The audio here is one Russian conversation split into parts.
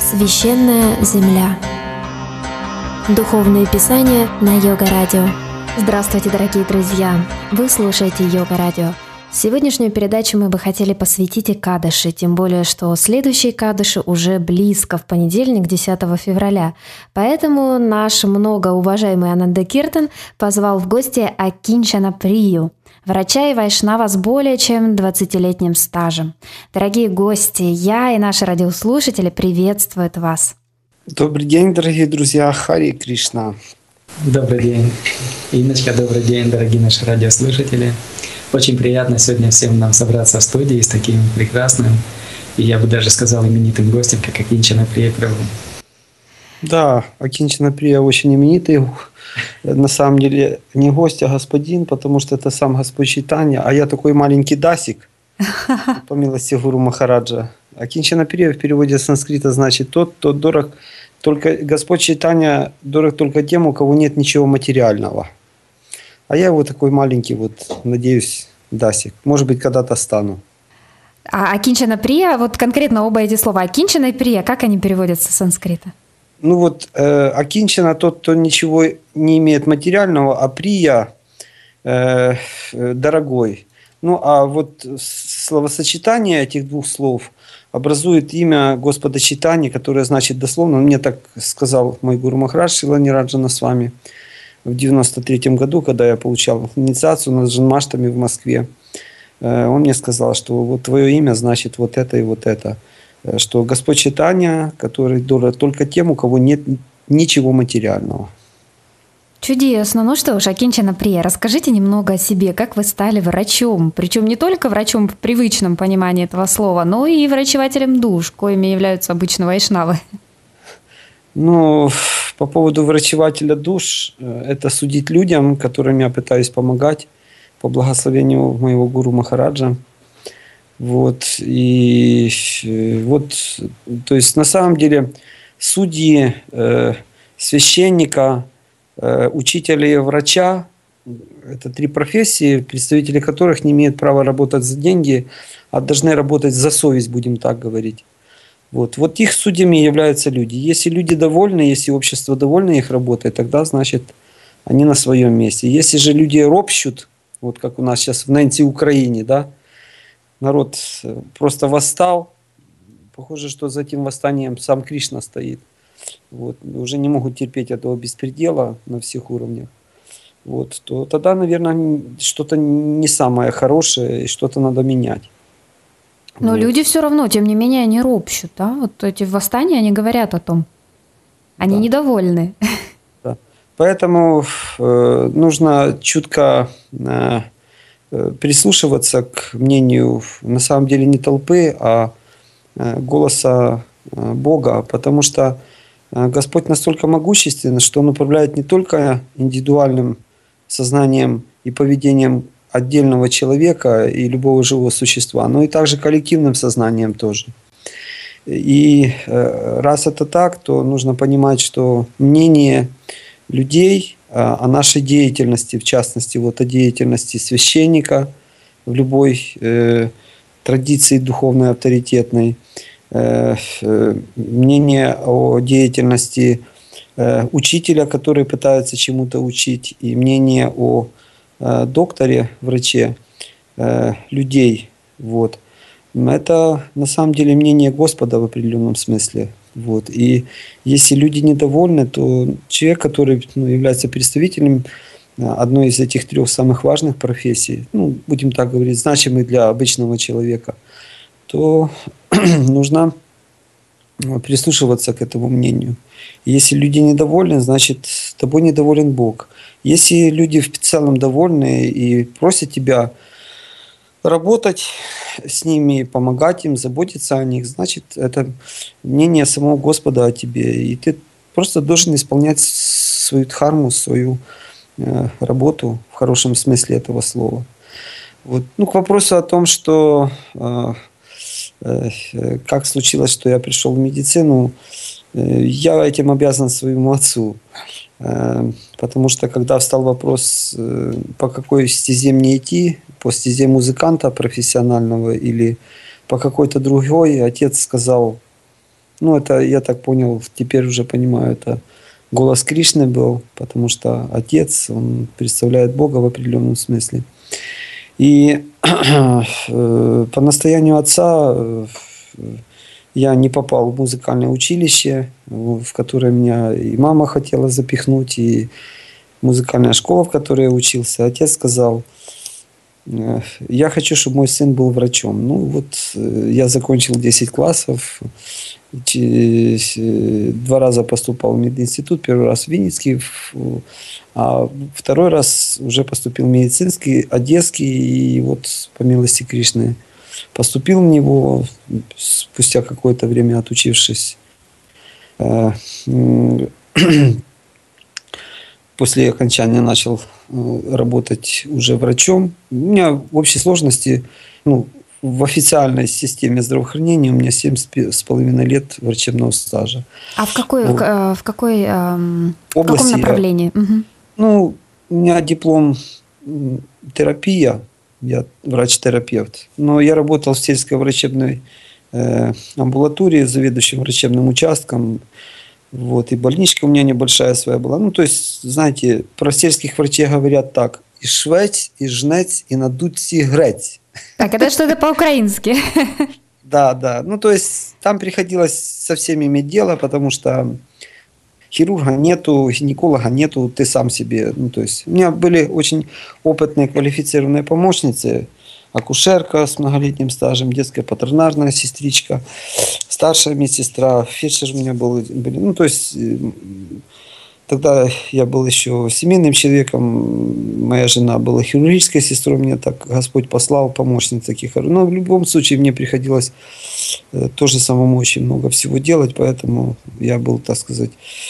Священная земля. Духовные писания на Йога-радио. Здравствуйте, дорогие друзья! Вы слушаете Йога-радио. Сегодняшнюю передачу мы бы хотели посвятить Экадаши, тем более, что следующий Экадаши уже близко, в понедельник, 10 февраля. Поэтому наш многоуважаемый Ананда Киртан позвал в гости Акинчана Прию, врача и вайшнава с более чем 20-летним стажем. Дорогие гости, я и наши радиослушатели приветствуют вас. Добрый день, дорогие друзья, Хари Кришна. Добрый день, Инночка, добрый день, дорогие наши радиослушатели. Очень приятно сегодня всем нам собраться в студии с таким прекрасным, и я бы даже сказал, именитым гостем, как Акинчана Прия Прабху. Да, Акинчана Прия очень именитый. На самом деле не гость, а господин, потому что это сам Господь Чайтанья, а я такой маленький дасик, по милости Гуру Махараджа. Акинчана Прия в переводе с санскрита значит тот, кто дорог, только Господь Чайтанья дорог только тем, у кого нет ничего материального. А я вот такой маленький, вот, надеюсь, дасик. Может быть, когда-то стану. А Акинчана Прия, вот конкретно оба эти слова, Акинчана и Прия, как они переводятся с санскрита? Ну вот, Акинчана тот, кто ничего не имеет материального, а Прия дорогой. Ну а вот словосочетание этих двух слов образует имя Господа Чайтаньи, которое значит дословно, мне так сказал мой Гуру Махарадж Шрила Нираджана с вами в 93-м году, когда я получал инициацию на Джанмаштами в Москве. Он мне сказал, что вот твое имя значит вот это и вот это. Что Господь Чайтанья, который дорог только тем, у кого нет ничего материального. Чудесно. Ну что ж, Акинчана Прия, расскажите немного о себе, как вы стали врачом. Причем не только врачом в привычном понимании этого слова, но и врачевателем душ, коими являются обычно вайшнавы. Ну, по поводу врачевателя душ, это судить людям, которым я пытаюсь помогать по благословению моего Гуру Махараджа. Вот. И вот, то есть на самом деле судьи, священника, учителя и врача – это три профессии, представители которых не имеют права работать за деньги, а должны работать за совесть, будем так говорить. Вот их судьями являются люди. Если люди довольны, если общество довольно их работой, тогда, значит, они на своем месте. Если же люди ропщут, вот как у нас сейчас в Ненси Украине, да, народ просто восстал, похоже, что за этим восстанием сам Кришна стоит. Вот, уже не могут терпеть этого беспредела на всех уровнях. Вот, то тогда, наверное, что-то не самое хорошее, и что-то надо менять. Но вот. Люди все равно, тем не менее, они ропщут, да? Вот эти восстания, они говорят о том. Они недовольны. Да. Поэтому нужно чутко прислушиваться к мнению, на самом деле, не толпы, а голоса Бога, потому что Господь настолько могущественен, что Он управляет не только индивидуальным сознанием и поведением отдельного человека и любого живого существа, но и также коллективным сознанием тоже. И раз это так, то нужно понимать, что мнение людей о нашей деятельности, в частности, вот о деятельности священника в любой традиции духовной авторитетной, мнение о деятельности учителя, который пытается чему-то учить, и мнение о докторе, враче, людей. Вот. Это на самом деле мнение Господа в определенном смысле. Вот. И если люди недовольны, то человек, который является представителем одной из этих трех самых важных профессий, будем так говорить, значимых для обычного человека, то нужно прислушиваться к этому мнению. Если люди недовольны, значит, тобой недоволен Бог. Если люди в целом довольны и просят тебя работать с ними, помогать им, заботиться о них, значит, это мнение самого Господа о тебе. И ты просто должен исполнять свою дхарму, свою работу в хорошем смысле этого слова. Вот. К вопросу о том, что как случилось, что я пришел в медицину, я этим обязан своему отцу. Потому что когда встал вопрос, по какой стезе мне идти, по стезе музыканта профессионального или по какой-то другой, отец сказал: Ну, это, я так понял, теперь уже понимаю, это голос Кришны был, потому что отец, он представляет Бога в определенном смысле. И по настоянию отца я не попал в музыкальное училище, в которое меня и мама хотела запихнуть, и музыкальная школа, в которой я учился. Отец сказал: я хочу, чтобы мой сын был врачом. Ну вот я закончил 10 классов, 2 раза поступал в мединститут, 1 раз в Винницкий, а 2 раз уже поступил в медицинский, Одесский, и вот по милости Кришны поступил в него, спустя какое-то время отучившись. После окончания начал работать уже врачом. У меня в общей сложности, в официальной системе здравоохранения у меня 7,5 лет врачебного стажа. А в каком области направлении? У меня диплом терапия, я врач-терапевт, но я работал в сельской врачебной амбулатории, заведующим врачебным участком. Вот, и больничка у меня небольшая своя была. То есть, знаете, про сельских врачей говорят так: и швець, и жнець, и надуть, и греть. Так, это что-то по-украински. Да. То есть, там приходилось со всеми иметь дело, потому что хирурга нету, гинеколога нету, ты сам себе. То есть, у меня были очень опытные, квалифицированные помощницы. Акушерка с многолетним стажем, детская патронажная сестричка, старшая медсестра, фельдшер у меня были. То есть, тогда я был еще семейным человеком, моя жена была хирургической сестрой, мне так Господь послал помощниц таких. Но в любом случае мне приходилось тоже самому очень много всего делать, поэтому я был, так сказать,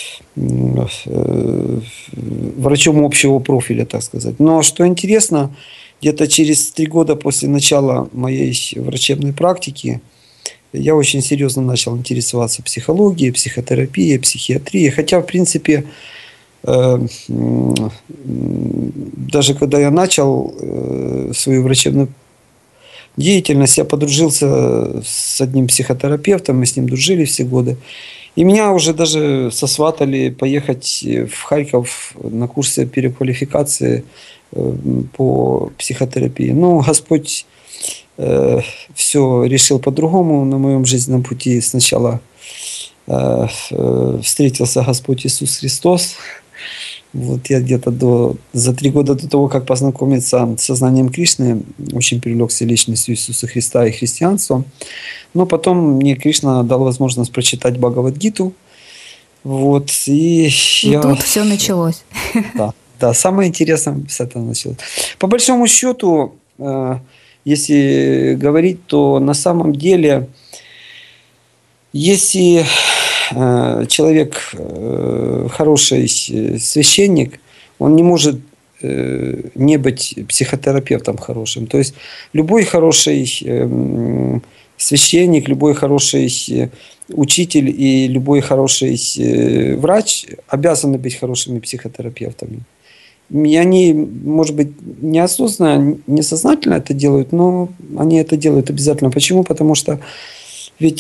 врачом общего профиля, так сказать. Но что интересно, где-то через 3 года после начала моей врачебной практики я очень серьезно начал интересоваться психологией, психотерапией, психиатрией. Хотя, в принципе, даже когда я начал свою врачебную деятельность, я подружился с одним психотерапевтом, мы с ним дружили все годы. И меня уже даже сосватали поехать в Харьков на курсы переквалификации по психотерапии. Господь все решил по-другому на моем жизненном пути. Сначала встретился Господь Иисус Христос. Вот я где-то за 3 года до того, как познакомиться с сознанием Кришны, очень привлекся личностью Иисуса Христа и христианством. Но потом мне Кришна дал возможность прочитать Бхагавад-гиту. Вот, и тут все началось. Да, самое интересное с этого началось. По большому счету, если говорить, то на самом деле, если человек хороший священник, он не может не быть психотерапевтом хорошим. То есть любой хороший священник, любой хороший учитель и любой хороший врач обязаны быть хорошими психотерапевтами. И они, может быть, неосознанно, несознательно это делают, но они это делают обязательно. Почему? Потому что ведь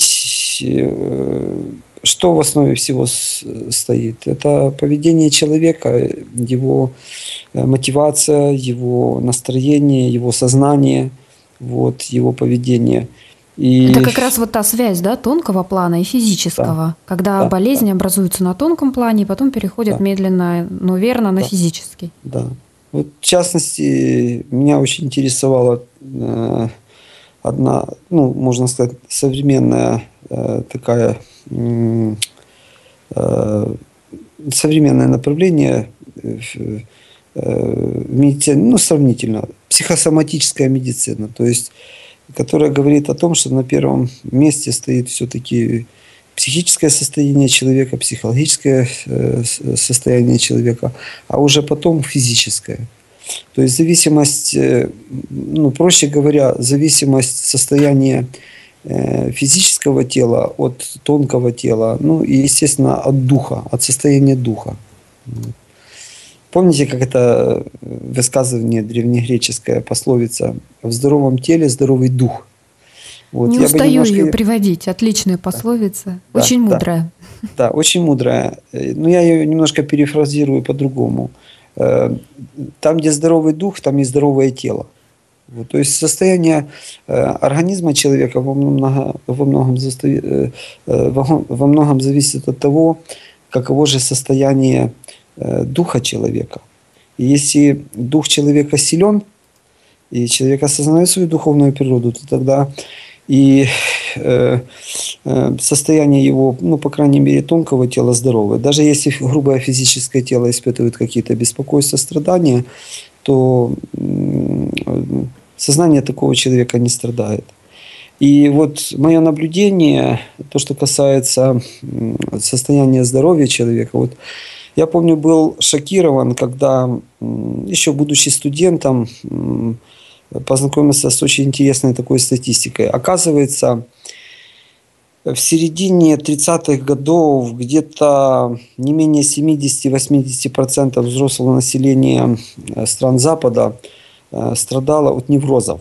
что в основе всего стоит? Это поведение человека, его мотивация, его настроение, его сознание, его поведение. И это как раз та связь, тонкого плана и физического, когда болезни образуются на тонком плане и потом переходят медленно, но верно на физический. Да. Вот, в частности, меня очень интересовала одна, можно сказать, современная такая современное направление в медицине, сравнительно, психосоматическая медицина, то есть, которая говорит о том, что на первом месте стоит все-таки психическое состояние человека, психологическое состояние человека, а уже потом физическое. То есть зависимость, проще говоря, зависимость состояния физического тела от тонкого тела, и, естественно, от духа, от состояния духа. Помните, как это высказывание древнегреческая пословица: в здоровом теле здоровый дух. Вот, Не я бы устаю немножко... ее приводить. Отличная пословица. Да, Очень да, мудрая. да, очень мудрая. Но я ее немножко перефразирую по-другому. Э, Там, где здоровый дух, там и здоровое тело. Вот, то есть состояние организма человека во многом зависит от того, каково же состояние духа человека. И если дух человека силен, и человек осознает свою духовную природу, то тогда и состояние его, ну, по крайней мере, тонкого тела здоровое. Даже если грубое физическое тело испытывает какие-то беспокойства, страдания, то сознание такого человека не страдает. И вот мое наблюдение, то, что касается состояния здоровья человека, вот я помню, был шокирован, когда, еще будучи студентом, познакомился с очень интересной такой статистикой. Оказывается, в середине 30-х годов где-то не менее 70-80% взрослого населения стран Запада страдало от неврозов.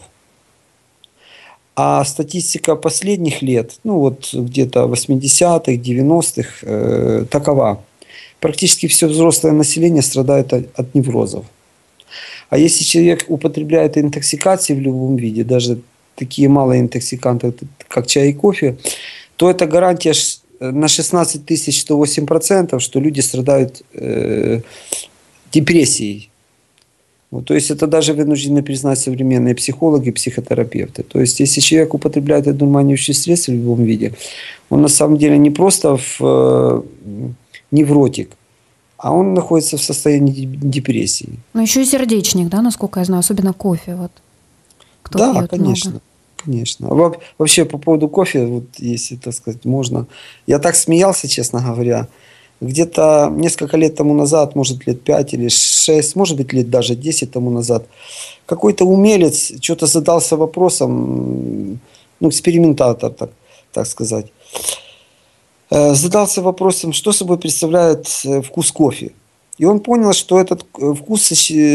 А статистика последних лет, ну вот где-то 80-х, 90-х, такова. Практически все взрослое население страдает от неврозов. А если человек употребляет интоксикации в любом виде, даже такие малые интоксиканты, как чай и кофе, то это гарантия на 16 108%, что люди страдают депрессией. Вот, то есть это даже вынуждены признать современные психологи, психотерапевты. То есть если человек употребляет одурманивающие средства в любом виде, он на самом деле не просто невротик, а он находится в состоянии депрессии. Ну, еще и сердечник, да, насколько я знаю, особенно кофе. Вот. Кто Да, пьет конечно. много. Конечно. Вообще по поводу кофе, вот если, так сказать, можно. Я так смеялся, честно говоря. Где-то несколько лет тому назад, может лет 5 или 6, может быть лет даже 10 тому назад, какой-то умелец что-то задался вопросом, ну, экспериментатор, так сказать, задался вопросом, что собой представляет вкус кофе. И он понял, что этот вкус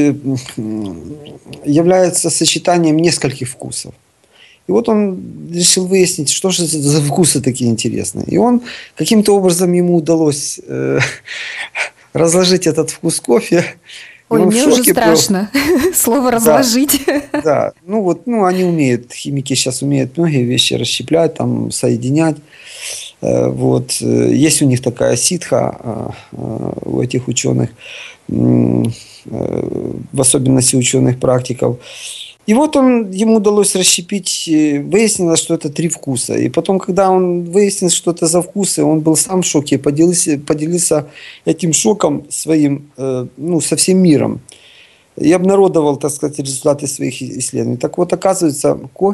является сочетанием нескольких вкусов. И вот он решил выяснить, что же за вкусы такие интересные. И он каким-то образом ему удалось разложить этот вкус кофе. Ой, мне уже страшно слово разложить. Да, ну вот, ну они умеют, химики сейчас умеют многие вещи расщеплять, там соединять. Вот. Есть у них такая ситха у этих ученых, в особенности ученых-практиков. И вот ему удалось расщепить, выяснилось, что это 3 вкуса. И потом, когда он выяснил, что это за вкусы, он был сам в шоке, поделился этим шоком своим, ну, со всем миром. И обнародовал, так сказать, результаты своих исследований. Так вот, оказывается,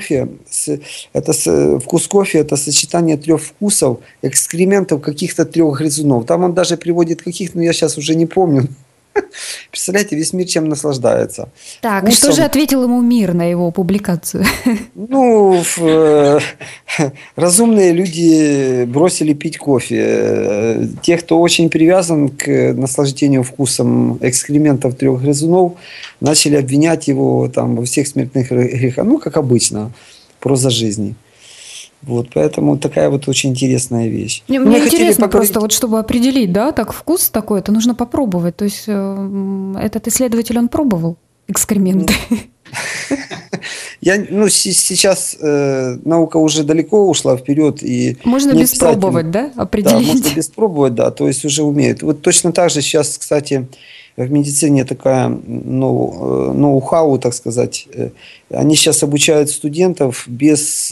вкус кофе – это сочетание 3 вкусов, экскрементов каких-то 3 грызунов. Там он даже приводит каких, но я сейчас уже не помню. Представляете, весь мир чем наслаждается. Так, вкусом. И что же ответил ему мир на его публикацию? Ну, разумные люди бросили пить кофе. Те, кто очень привязан к наслаждению вкусом экскрементов 3 грызунов, начали обвинять его там во всех смертных грехах. Ну, как обычно, проза жизни. Вот, поэтому такая вот очень интересная вещь. Мне интересно просто, вот чтобы определить, да, так вкус такой, это нужно попробовать. То есть этот исследователь, он пробовал экскременты? Сейчас наука уже далеко ушла вперед. И можно без пробовать, да, определить? Да, можно без пробовать, да, то есть уже умеют. Вот точно так же сейчас, кстати, в медицине такая ноу-хау, так сказать. Они сейчас обучают студентов без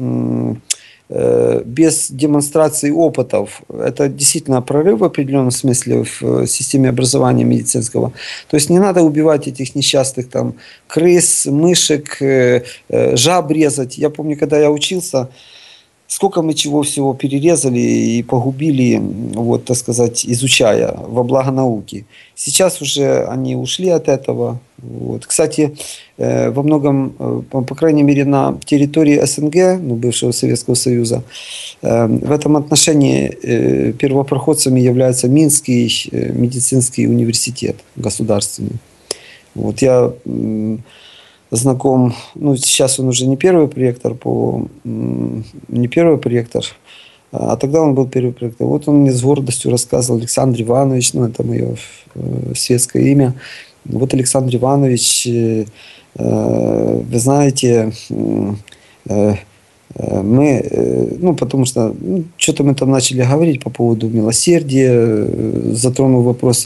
демонстрации опытов. Это действительно прорыв в определенном смысле в системе образования медицинского. То есть не надо убивать этих несчастных там крыс, мышек, жаб резать. Я помню, когда я учился, сколько мы чего всего перерезали и погубили, вот, так сказать, изучая во благо науки. Сейчас уже они ушли от этого. Вот. Кстати, во многом, по крайней мере, на территории СНГ, ну, бывшего Советского Союза, в этом отношении первопроходцами является Минский медицинский университет государственный. Вот я знаком, ну, сейчас он уже не первый проректор, а тогда он был первый проректор. Вот он мне с гордостью рассказывал, Александр Иванович, ну, это мое светское имя. Вот Александр Иванович, вы знаете, мы, ну, потому что что-то мы там начали говорить по поводу милосердия, затронул вопрос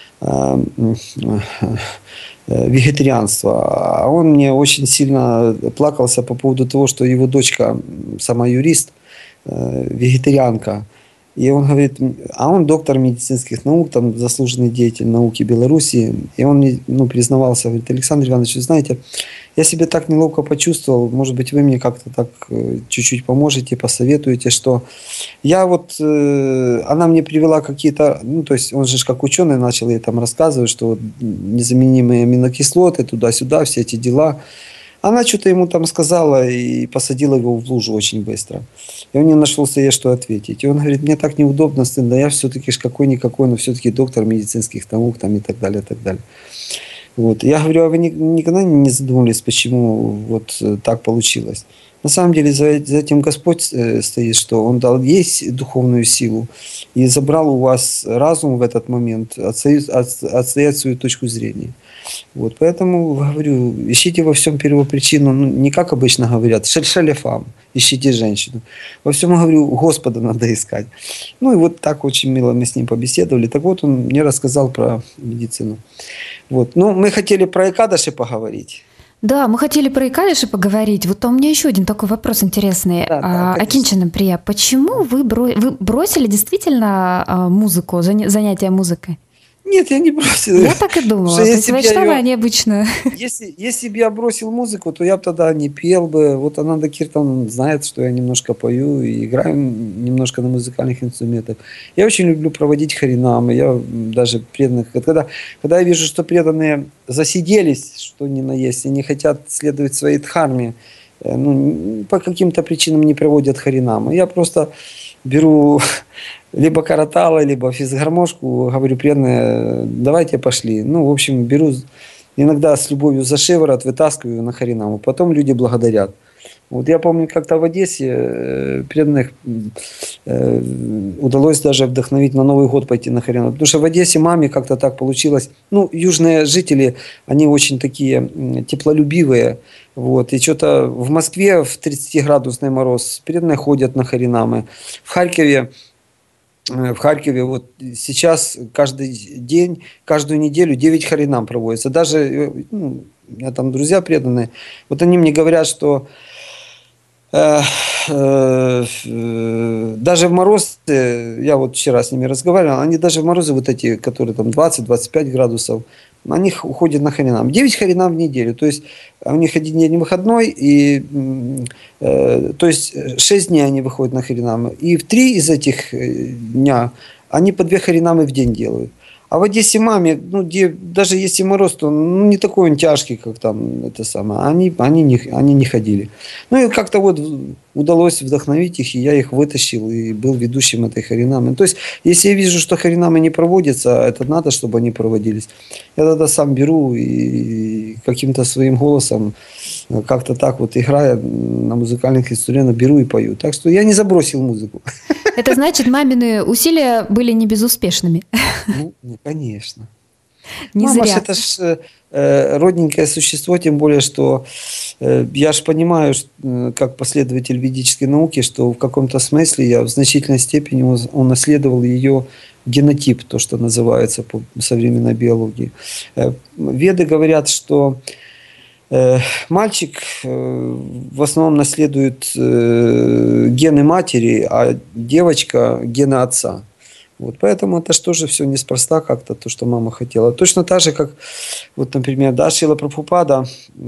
вегетарианства. А он мне очень сильно плакался по поводу того, что его дочка, сама юрист, вегетарианка. И он говорит, а он доктор медицинских наук, там заслуженный деятель науки Беларуси. И он мне признавался, говорит, Александр Иванович, вы знаете, я себя так неловко почувствовал, может быть, вы мне как-то так чуть-чуть поможете, посоветуете, что я вот, она мне привела какие-то, ну, то есть он же как ученый начал ей там рассказывать, что вот незаменимые аминокислоты, туда-сюда, все эти дела. Она что-то ему там сказала и посадила его в лужу очень быстро. И он не нашелся ей что ответить. И он говорит, мне так неудобно, стыдно, я все-таки ж какой-никакой, но все-таки доктор медицинских наук там, и так далее, и так далее. Вот. Я говорю, а вы никогда не задумывались, почему вот так получилось? На самом деле за этим Господь стоит, что Он дал ей духовную силу и забрал у вас разум в этот момент, отстоять свою точку зрения. Вот, поэтому говорю, ищите во всем первопричину, ну, не как обычно говорят, шельфам, ищите женщину. Во всем, говорю, Господа надо искать. Ну и вот так очень мило мы с ним побеседовали. Так вот, он мне рассказал про медицину. Вот. Ну, мы хотели про Экадаши поговорить. Да, мы хотели про Экадаши поговорить. Вот у меня еще один такой вопрос интересный. Да, Акинчина Прия, почему вы бросили действительно музыку, занятия музыкой? Нет, я не бросил. Я так и думала. То есть Вайшнава обычно. Если бы я бросил музыку, то я бы тогда не пел бы. Вот Ананда Киртан знает, что я немножко пою и играю немножко на музыкальных инструментах. Я очень люблю проводить харинамы. Я даже преданных... Когда я вижу, что преданные засиделись, что ни на есть, и не хотят следовать своей дхарме, ну, по каким-то причинам не проводят харинамы, я просто беру... либо каратала, либо физгармошку, говорю, преданные, давайте пошли. Ну, в общем, беру иногда с любовью за шиворот, вытаскиваю на харинаму. Потом люди благодарят. Вот я помню, как-то в Одессе преданных удалось даже вдохновить на Новый год пойти на харинаму. Потому что в Одессе маме как-то так получилось. Ну, южные жители, они очень такие теплолюбивые. Вот. И что-то в Москве в 30-градусный мороз преданные ходят на харинамы. В Харькове вот сейчас каждый день, каждую неделю 9 харинам проводится. Даже, ну, у меня там друзья преданные, вот они мне говорят, что даже в мороз, я вот вчера с ними разговаривал, они даже в морозы вот эти, которые там 20-25 градусов, они уходят на харинам. 9 харинам в неделю. То есть у них один день выходной, и, то есть 6 дней они выходят на харинамы. И в 3 из этих дня они по 2 харинамы в день делают. А в Одессе маме, ну, даже если мороз, то не такой он тяжкий, как там это самое. Они не ходили. Ну и как-то вот удалось вдохновить их, и я их вытащил и был ведущим этой харинамы. То есть, если я вижу, что харинамы не проводятся, это надо, чтобы они проводились, я тогда сам беру и каким-то своим голосом, как-то так вот играя на музыкальных инструментах, беру и пою. Так что я не забросил музыку. Это значит, мамины усилия были не безуспешными. Ну конечно. Не Мама зря. ж это ж родненькое существо, тем более, что я же понимаю, как последователь ведической науки, что в каком-то смысле я в значительной степени унаследовал ее генотип, то, что называется по современной биологии. Веды говорят, что мальчик в основном наследует гены матери, а девочка гены отца. Вот, поэтому это же тоже все неспроста как-то, то, что мама хотела. Точно так же, как, вот, например, да, Шрила Прабхупада,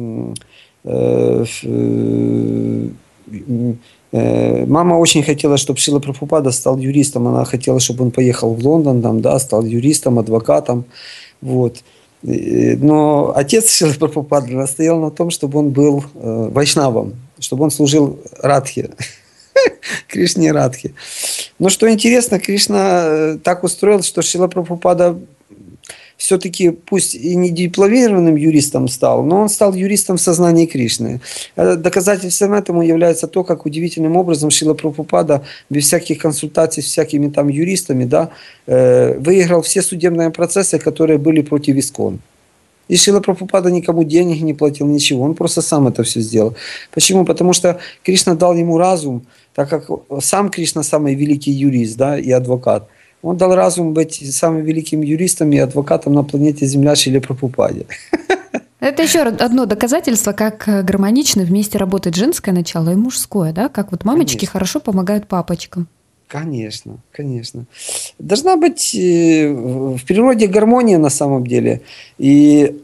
мама очень хотела, чтобы Шрила Прабхупада стал юристом. Она хотела, чтобы он поехал в Лондон, там, да, стал юристом, адвокатом. Вот. Но отец Шрилы Прабхупады настоял на том, чтобы он был вайшнавом, чтобы он служил Радхе, Кришне Радхе. Но что интересно, Кришна так устроил, что Шрила Прабхупада все-таки пусть и не дипломированным юристом стал, но он стал юристом в сознании Кришны. Доказательством этому является то, как удивительным образом Шрила Прабхупада без всяких консультаций с всякими там юристами, да, выиграл все судебные процессы, которые были против ИСККОН. И Шрила Прабхупада никому денег не платил, ничего. Он просто сам это все сделал. Почему? Потому что Кришна дал ему разум, так как сам Кришна самый великий юрист, да, и адвокат. Он дал разум быть самым великим юристом и адвокатом на планете Земля Шриле Прабхупаде. Это еще одно доказательство, как гармонично вместе работает женское начало и мужское, да? Как вот мамочки Конечно. Хорошо помогают папочкам. Конечно, конечно. Должна быть в природе гармония на самом деле. И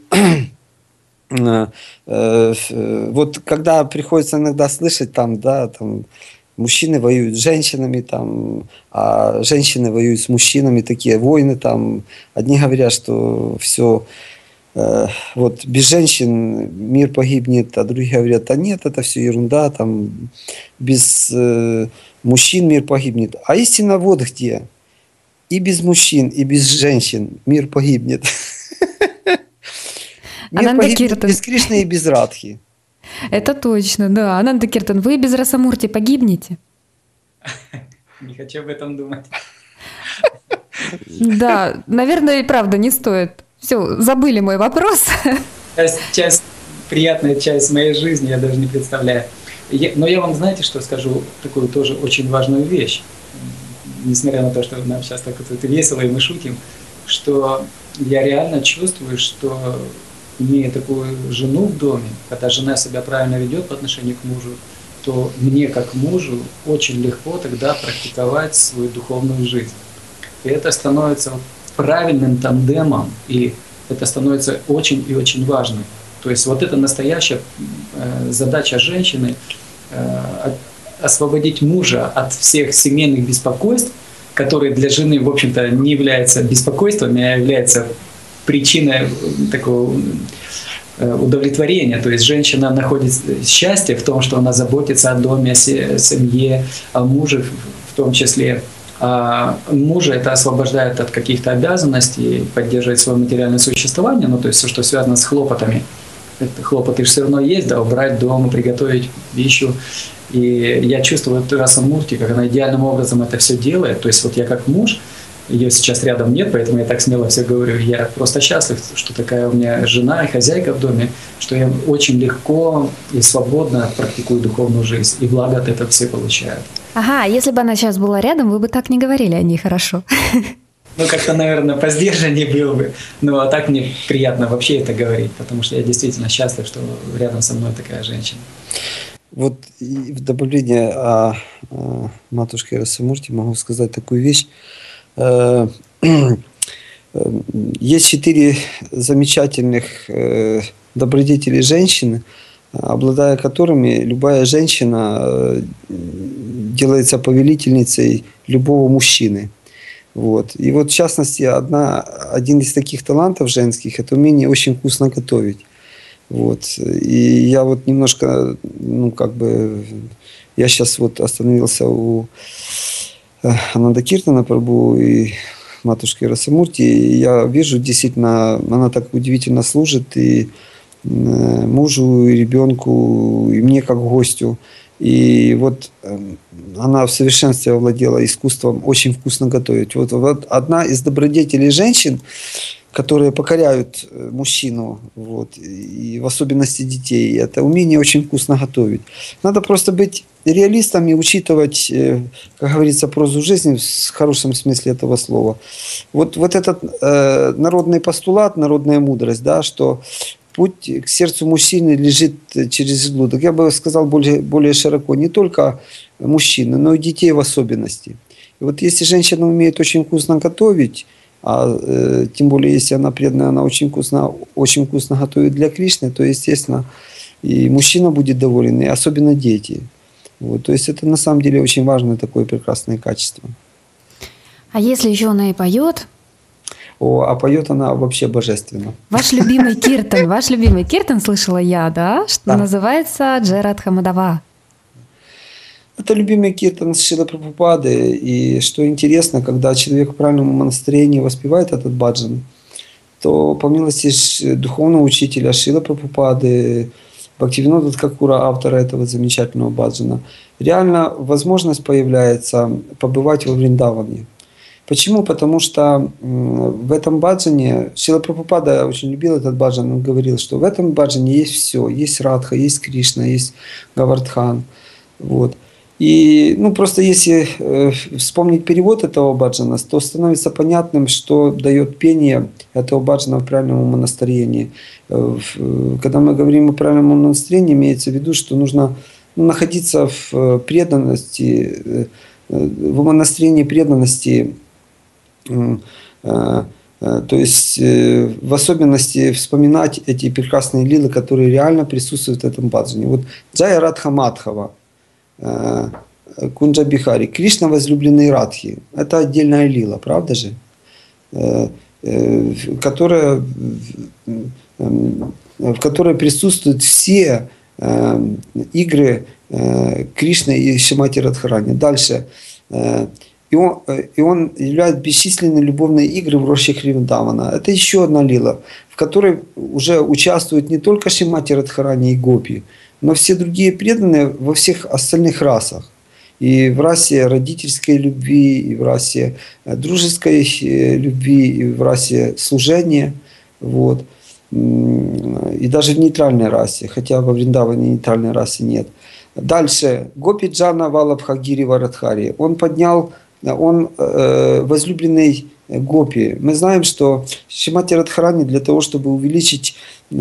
вот когда приходится иногда слышать там, да, там мужчины воюют с женщинами, там, а женщины воюют с мужчинами, такие войны там. Одни говорят, что все, вот без женщин мир погибнет, а другие говорят, а нет, это все ерунда, там, без мужчин мир погибнет. А истина вот где. И без мужчин, и без женщин мир погибнет. Мир погибнет без Кришны и без Радхи. Это точно, да. Ананда Киртан, вы без Расамурти погибнете? Не хочу об этом думать. Да, наверное, и правда не стоит. Все, забыли мой вопрос. Приятная часть моей жизни, я даже не представляю. Но я вам, знаете, что скажу, такую тоже очень важную вещь, несмотря на то, что нам сейчас так это весело и мы шутим, что я реально чувствую, что имея такую жену в доме, когда жена себя правильно ведет по отношению к мужу, то мне как мужу очень легко тогда практиковать свою духовную жизнь. И это становится правильным тандемом, и это становится очень и очень важным. То есть вот это настоящая задача женщины освободить мужа от всех семейных беспокойств, которые для жены, в общем-то, не являются беспокойствами, а являются причиной такого удовлетворения. То есть женщина находит счастье в том, что она заботится о доме, о семье, о муже в том числе. А мужа это освобождает от каких-то обязанностей, поддерживает свое материальное существование, ну то есть все, что связано с хлопотами. Это хлопоты же все равно есть, да, убрать дом, приготовить пищу. И я чувствую эту Расамурти, как она идеальным образом это все делает. То есть вот я как муж, ее сейчас рядом нет, поэтому я так смело все говорю. Я просто счастлив, что такая у меня жена и хозяйка в доме, что я очень легко и свободно практикую духовную жизнь. И благо от этого все получают. Ага, если бы она сейчас была рядом, вы бы так не говорили о ней хорошо. Ну, как-то, наверное, по сдержаннее было бы. Ну, а так мне приятно вообще это говорить, потому что я действительно счастлив, что рядом со мной такая женщина. Вот в добавление о матушке Расамурти могу сказать такую вещь. Есть 4 замечательных добродетели женщины, обладая которыми любая женщина делается повелительницей любого мужчины. Вот. И вот в частности один из таких талантов женских – это умение очень вкусно готовить. Вот. И я вот немножко, я сейчас вот остановился у Ананда Киртана Прабху и матушки Расамурти, и я вижу, действительно, она так удивительно служит и мужу, и ребенку, и мне как гостю. И вот она в совершенстве овладела искусством очень вкусно готовить. Вот одна из добродетелей женщин, которые покоряют мужчину, вот, и в особенности детей, это умение очень вкусно готовить. Надо просто быть реалистом и учитывать, как говорится, прозу жизни в хорошем смысле этого слова. Вот этот народный постулат, народная мудрость, да, что путь к сердцу мужчины лежит через желудок. Я бы сказал более широко. Не только мужчины, но и детей в особенности. И вот если женщина умеет очень вкусно готовить, а тем более если она преданная, она очень вкусно готовит для Кришны, то, естественно, и мужчина будет доволен, и особенно дети. Вот. То есть это на самом деле очень важное такое прекрасное качество. А если еще она и поет? А поет она вообще божественно. Ваш любимый киртан, слышала я, да? Что да. Называется Джай Радха Мадхава. Это любимый киртан Шрилы Прабхупады. И что интересно, когда человек в правильном настроении воспевает этот баджан, то по милости духовного учителя Шрилы Прабхупады, Бхактивинода Тхакура, автора этого замечательного баджана, реально возможность появляется побывать во Вриндаване. Почему? Потому что в этом баджане, Шрила Прабхупада очень любил этот баджан, он говорил, что в этом баджане есть все, есть Радха, есть Кришна, есть Гавардхан. Вот. И просто если вспомнить перевод этого баджана, то становится понятным, что дает пение этого баджана в правильном умонастроении. Когда мы говорим о правильном умонастроении, имеется в виду, что нужно находиться в преданности, в умонастроении преданности, то есть в особенности вспоминать эти прекрасные лилы, которые реально присутствуют в этом баджане. Вот Джая Радха Мадхава, Кунджа Бихари, Кришна возлюбленный Радхи. Это отдельная лила, правда же? В которой присутствуют все игры Кришны и Шримати Радхарани. Дальше. И он являет бесчисленные любовные игры в роще Вриндавана. Это еще одна лила, в которой уже участвуют не только Шримати Радхарани и Гопи, но все другие преданные во всех остальных расах. И в расе родительской любви, и в расе дружеской любви, и в расе служения. Вот. И даже в нейтральной расе, хотя во Вриндаване нейтральной расы нет. Дальше. Гопи Джана Валабхагири Варадхари. Он возлюбленный Гопи. Мы знаем, что Шримати Радхарани для того, чтобы увеличить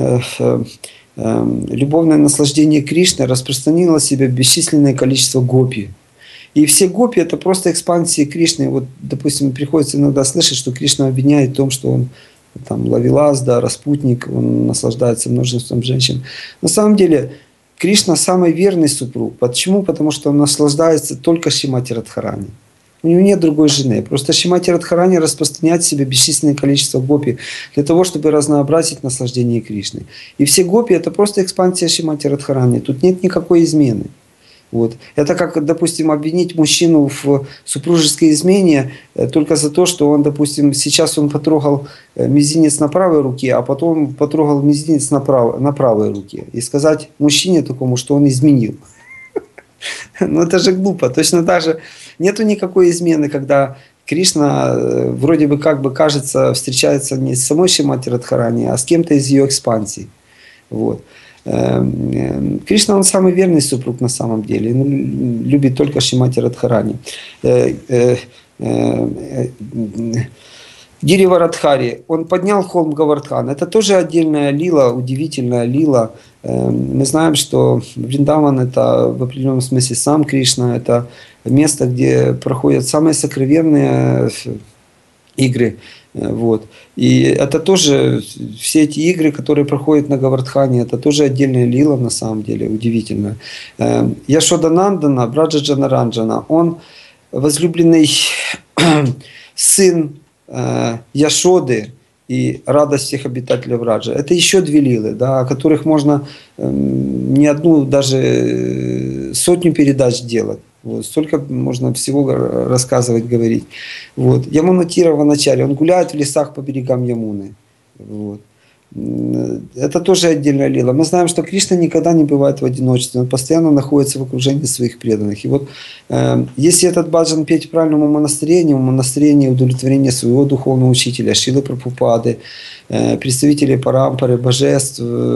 любовное наслаждение Кришны, распространило себе бесчисленное количество гопи. И все гопи – это просто экспансии Кришны. Вот, допустим, приходится иногда слышать, что Кришна обвиняет в том, что он там ловелас, да, распутник, он наслаждается множеством женщин. На самом деле Кришна самый верный супруг. Почему? Потому что он наслаждается только Шримати Радхарани. У него нет другой жены. Просто Шримати Радхарани распространяет в себе бесчисленное количество гопи для того, чтобы разнообразить наслаждение Кришны. И все гопи – это просто экспансия Шримати Радхарани. Тут нет никакой измены. Вот. Это как, допустим, обвинить мужчину в супружеской измене только за то, что он, допустим, сейчас он потрогал мизинец на правой руке, а потом потрогал мизинец на правой руке. И сказать мужчине такому, что он изменил. Ну это же глупо. Точно так же нету никакой измены, когда Кришна вроде бы как бы кажется встречается не с самой Шримати Радхарани, а с кем-то из ее экспансий. Вот. Кришна, он самый верный супруг на самом деле. Он любит только Шримати Радхарани. Гири Варадхари, он поднял холм Гавардхан. Это тоже отдельная лила, удивительная лила. Мы знаем, что Вриндаван – это в определенном смысле сам Кришна. Это место, где проходят самые сокровенные игры. Вот. И это тоже, все эти игры, которые проходят на Гавардхане, это тоже отдельная лила на самом деле, удивительно. Яшоданандана, Браджа Джанаранджана, он возлюбленный сын Яшоды и радость всех обитателей Враджа. Это еще две лилы, да, о которых можно не одну, даже сотню передач делать. Вот, столько можно всего рассказывать, говорить. Вот. Ямуна Тира Ваначари, он гуляет в лесах по берегам Ямуны. Вот. Это тоже отдельная лила. Мы знаем, что Кришна никогда не бывает в одиночестве, он постоянно находится в окружении своих преданных. И вот если этот баджан петь в правильном умонастроении, удовлетворение своего духовного учителя, Шрилы Прабхупады, представителей Парампары, божеств,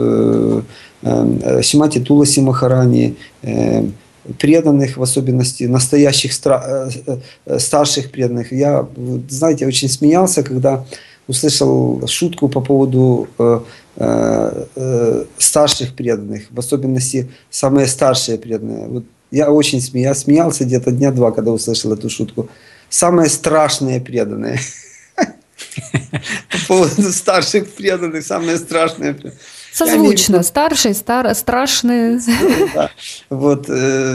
Шримати Туласи Махарани, преданных, в особенности настоящих старших преданных. Я, знаете, очень смеялся, когда услышал шутку по поводу старших преданных, в особенности самые старшие преданные. Вот я очень смеялся где-то дня два, когда услышал эту шутку. Самые страшные преданные. По поводу старших преданных, самые страшные преданные. Созвучно. Старший, страшный. Да. Вот.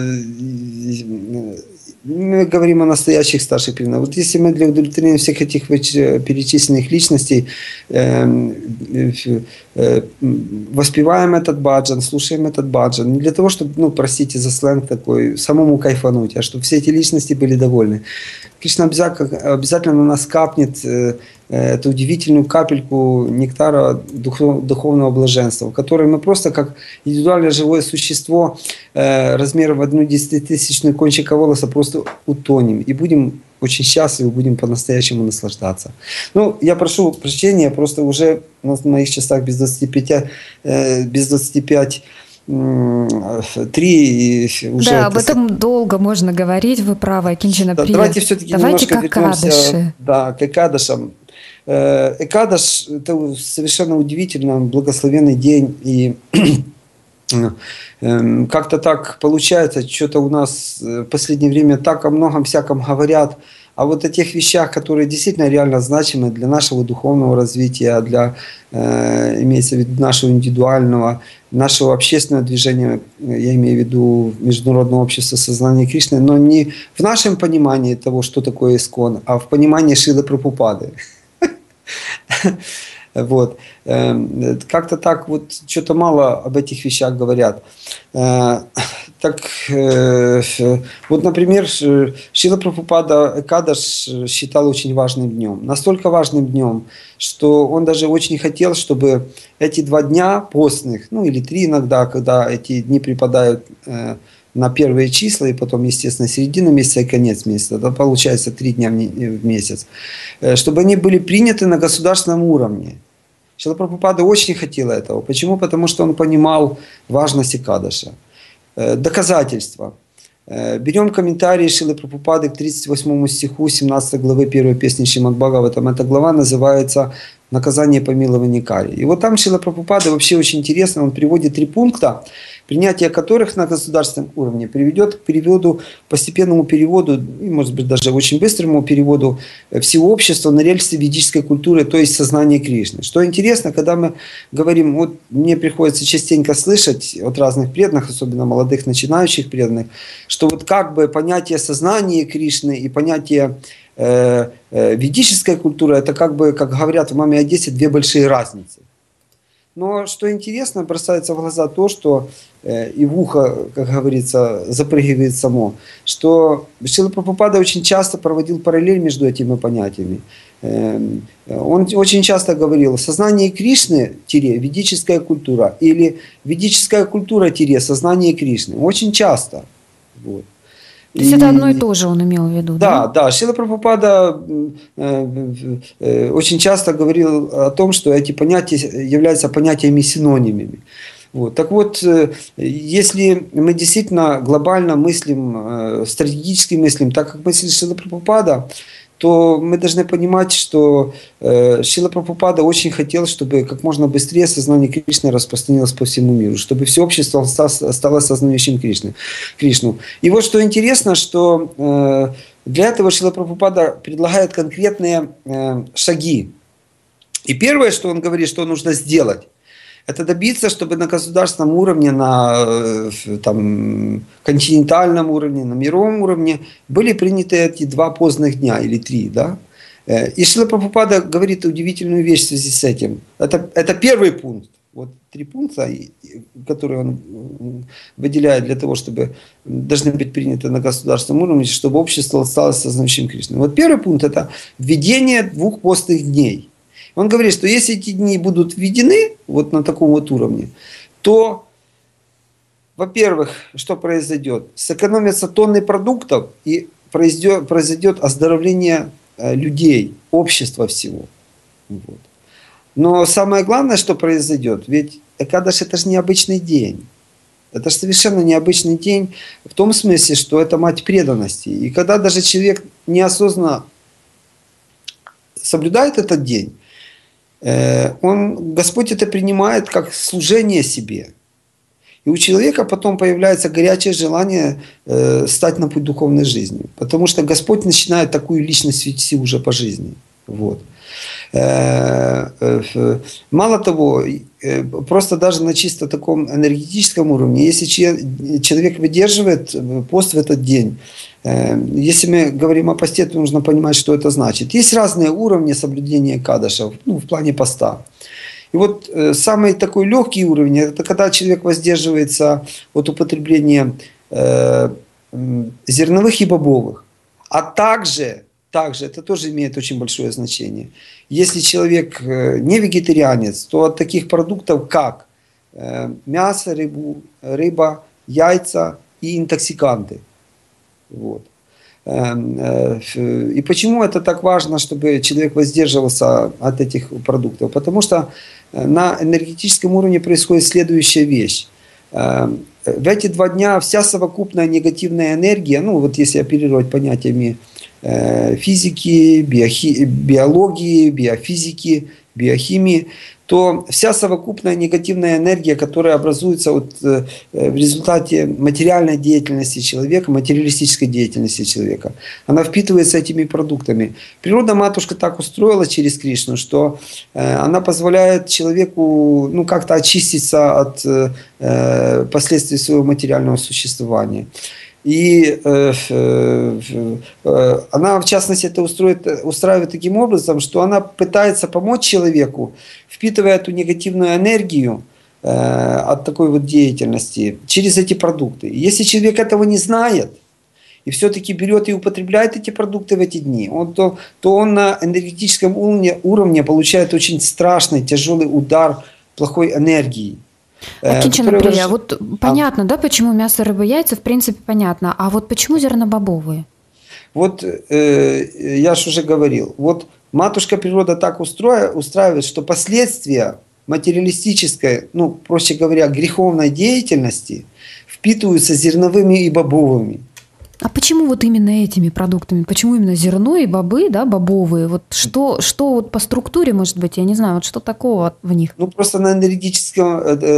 Мы говорим о настоящих старших преданных. Вот если мы для удовлетворения всех этих перечисленных личностей воспеваем этот баджан, слушаем этот баджан, не для того, чтобы, простите за сленг такой, самому кайфануть, а чтобы все эти личности были довольны. Кришна обязательно на нас капнет эту удивительную капельку нектара духовного блаженства, в которой мы просто как индивидуальное живое существо размером в 1/10 кончика волоса просто утонем и будем очень счастливы, будем по-настоящему наслаждаться. Ну, я прошу прощения, просто уже на моих часах без 25 3 уже... Да, об этом долго можно говорить, вы правы, Акинчина, да, давайте все-таки немножко вернемся к Экадашам. Экадаш – это совершенно удивительно, благословенный день, и как-то так получается, что-то у нас в последнее время так о многом всяком говорят, а вот о тех вещах, которые действительно реально значимы для нашего духовного развития, для, имеется в виду, нашего индивидуального, нашего общественного движения, я имею в виду Международного общества сознания Кришны, но не в нашем понимании того, что такое ИСККОН, а в понимании Шрилы Прабхупады. Вот. Как-то так вот что-то мало об этих вещах говорят. Так вот, например, Шрила Прабхупада Экадаш считал очень важным днем. Настолько важным днем, что он даже очень хотел, чтобы эти 2 дня постных, ну или 3 иногда, когда эти дни припадают на первые числа, и потом, естественно, середина месяца и конец месяца, да, получается 3 дня в месяц, чтобы они были приняты на государственном уровне. Шрила Прабхупада очень хотел этого. Почему? Потому что он понимал важность Экадаша. Доказательства. Берем комментарии Шрилы Прабхупады к 38 стиху 17 главы 1 песни Шримад Бхагаватам. Эта глава называется «Наказание помилования кари». И вот там Шрила Прабхупада вообще очень интересно, он приводит 3 пункта, принятие которых на государственном уровне приведет к переводу, постепенному переводу, и, может быть, даже очень быстрому переводу всего общества на рельсы ведической культуры, то есть сознания Кришны. Что интересно, когда мы говорим, вот мне приходится частенько слышать от разных преданных, особенно молодых начинающих преданных, что вот как бы понятие сознания Кришны и понятие ведическая культура, это как бы, как говорят в «Маме Одессе», 2 большие разницы. Но что интересно, бросается в глаза то, что и в ухо, как говорится, запрыгивает само, что Шрила Прабхупада очень часто проводил параллель между этими понятиями. Он очень часто говорил: сознание Кришны – ведическая культура, или ведическая культура – сознание Кришны. Очень часто. Вот. То есть это одно и то же он имел в виду, да? Да. Шрила Прабхупада очень часто говорил о том, что эти понятия являются понятиями-синонимами. Вот. Так вот, если мы действительно глобально мыслим, стратегически мыслим, так как мыслит Шрила Прабхупада, то мы должны понимать, что Шрила Прабхупада очень хотел, чтобы как можно быстрее сознание Кришны распространилось по всему миру, чтобы все общество стало сознающим Кришну. И вот что интересно, что для этого Шрила Прабхупада предлагает конкретные шаги. И первое, что он говорит, что нужно сделать, это добиться, чтобы на государственном уровне, на континентальном уровне, на мировом уровне были приняты эти 2 поздних дня или 3. Да? И Шрила Прабхупада говорит удивительную вещь в связи с этим. Это первый пункт. Вот 3 пункта, которые он выделяет для того, чтобы должны быть приняты на государственном уровне, чтобы общество стало сознающим Кришной. Вот первый пункт – это введение 2 постных дней. Он говорит, что если эти дни будут введены вот на таком вот уровне, то, во-первых, что произойдет? Сэкономятся тонны продуктов и произойдет оздоровление людей, общества всего. Вот. Но самое главное, что произойдет, ведь Экадаш – это же необычный день. Это же совершенно необычный день в том смысле, что это мать преданности. И когда даже человек неосознанно соблюдает этот день, Господь это принимает как служение себе. И у человека потом появляется горячее желание стать на путь духовной жизни. Потому что Господь начинает такую личность вести уже по жизни. Вот. Мало того, просто даже на чисто таком энергетическом уровне, если человек выдерживает пост в этот день, если мы говорим о посте, то нужно понимать, что это значит. Есть разные уровни соблюдения кадашев, в плане поста. И вот самый такой легкий уровень, это когда человек воздерживается от употребления зерновых и бобовых, а также также это тоже имеет очень большое значение. Если человек не вегетарианец, то от таких продуктов, как мясо, рыба, яйца и интоксиканты. Вот. И почему это так важно, чтобы человек воздерживался от этих продуктов? Потому что на энергетическом уровне происходит следующая вещь. В эти 2 дня вся совокупная негативная энергия, ну вот если оперировать понятиями физики, биологии, биофизики, биохимии, то вся совокупная негативная энергия, которая образуется в результате материальной деятельности человека, материалистической деятельности человека, она впитывается этими продуктами. Природа-матушка так устроила через Кришну, что она позволяет человеку как-то очиститься от последствий своего материального существования. И она, в частности, это устраивает таким образом, что она пытается помочь человеку, впитывая эту негативную энергию от такой вот деятельности через эти продукты. И если человек этого не знает, и все-таки берет и употребляет эти продукты в эти дни, то он на энергетическом уровне получает очень страшный, тяжелый удар плохой энергии. Акинча-Прия, вот понятно, да, почему мясо, рыба, яйца, в принципе, понятно. А вот почему зернобобовые? Вот я же уже говорил, вот матушка природа так устраивает, что последствия материалистической, проще говоря, греховной деятельности впитываются зерновыми и бобовыми. А почему вот именно этими продуктами? Почему именно зерно и бобы, да, бобовые? Вот что вот по структуре, может быть, я не знаю, вот что такого в них? Просто на энергетическом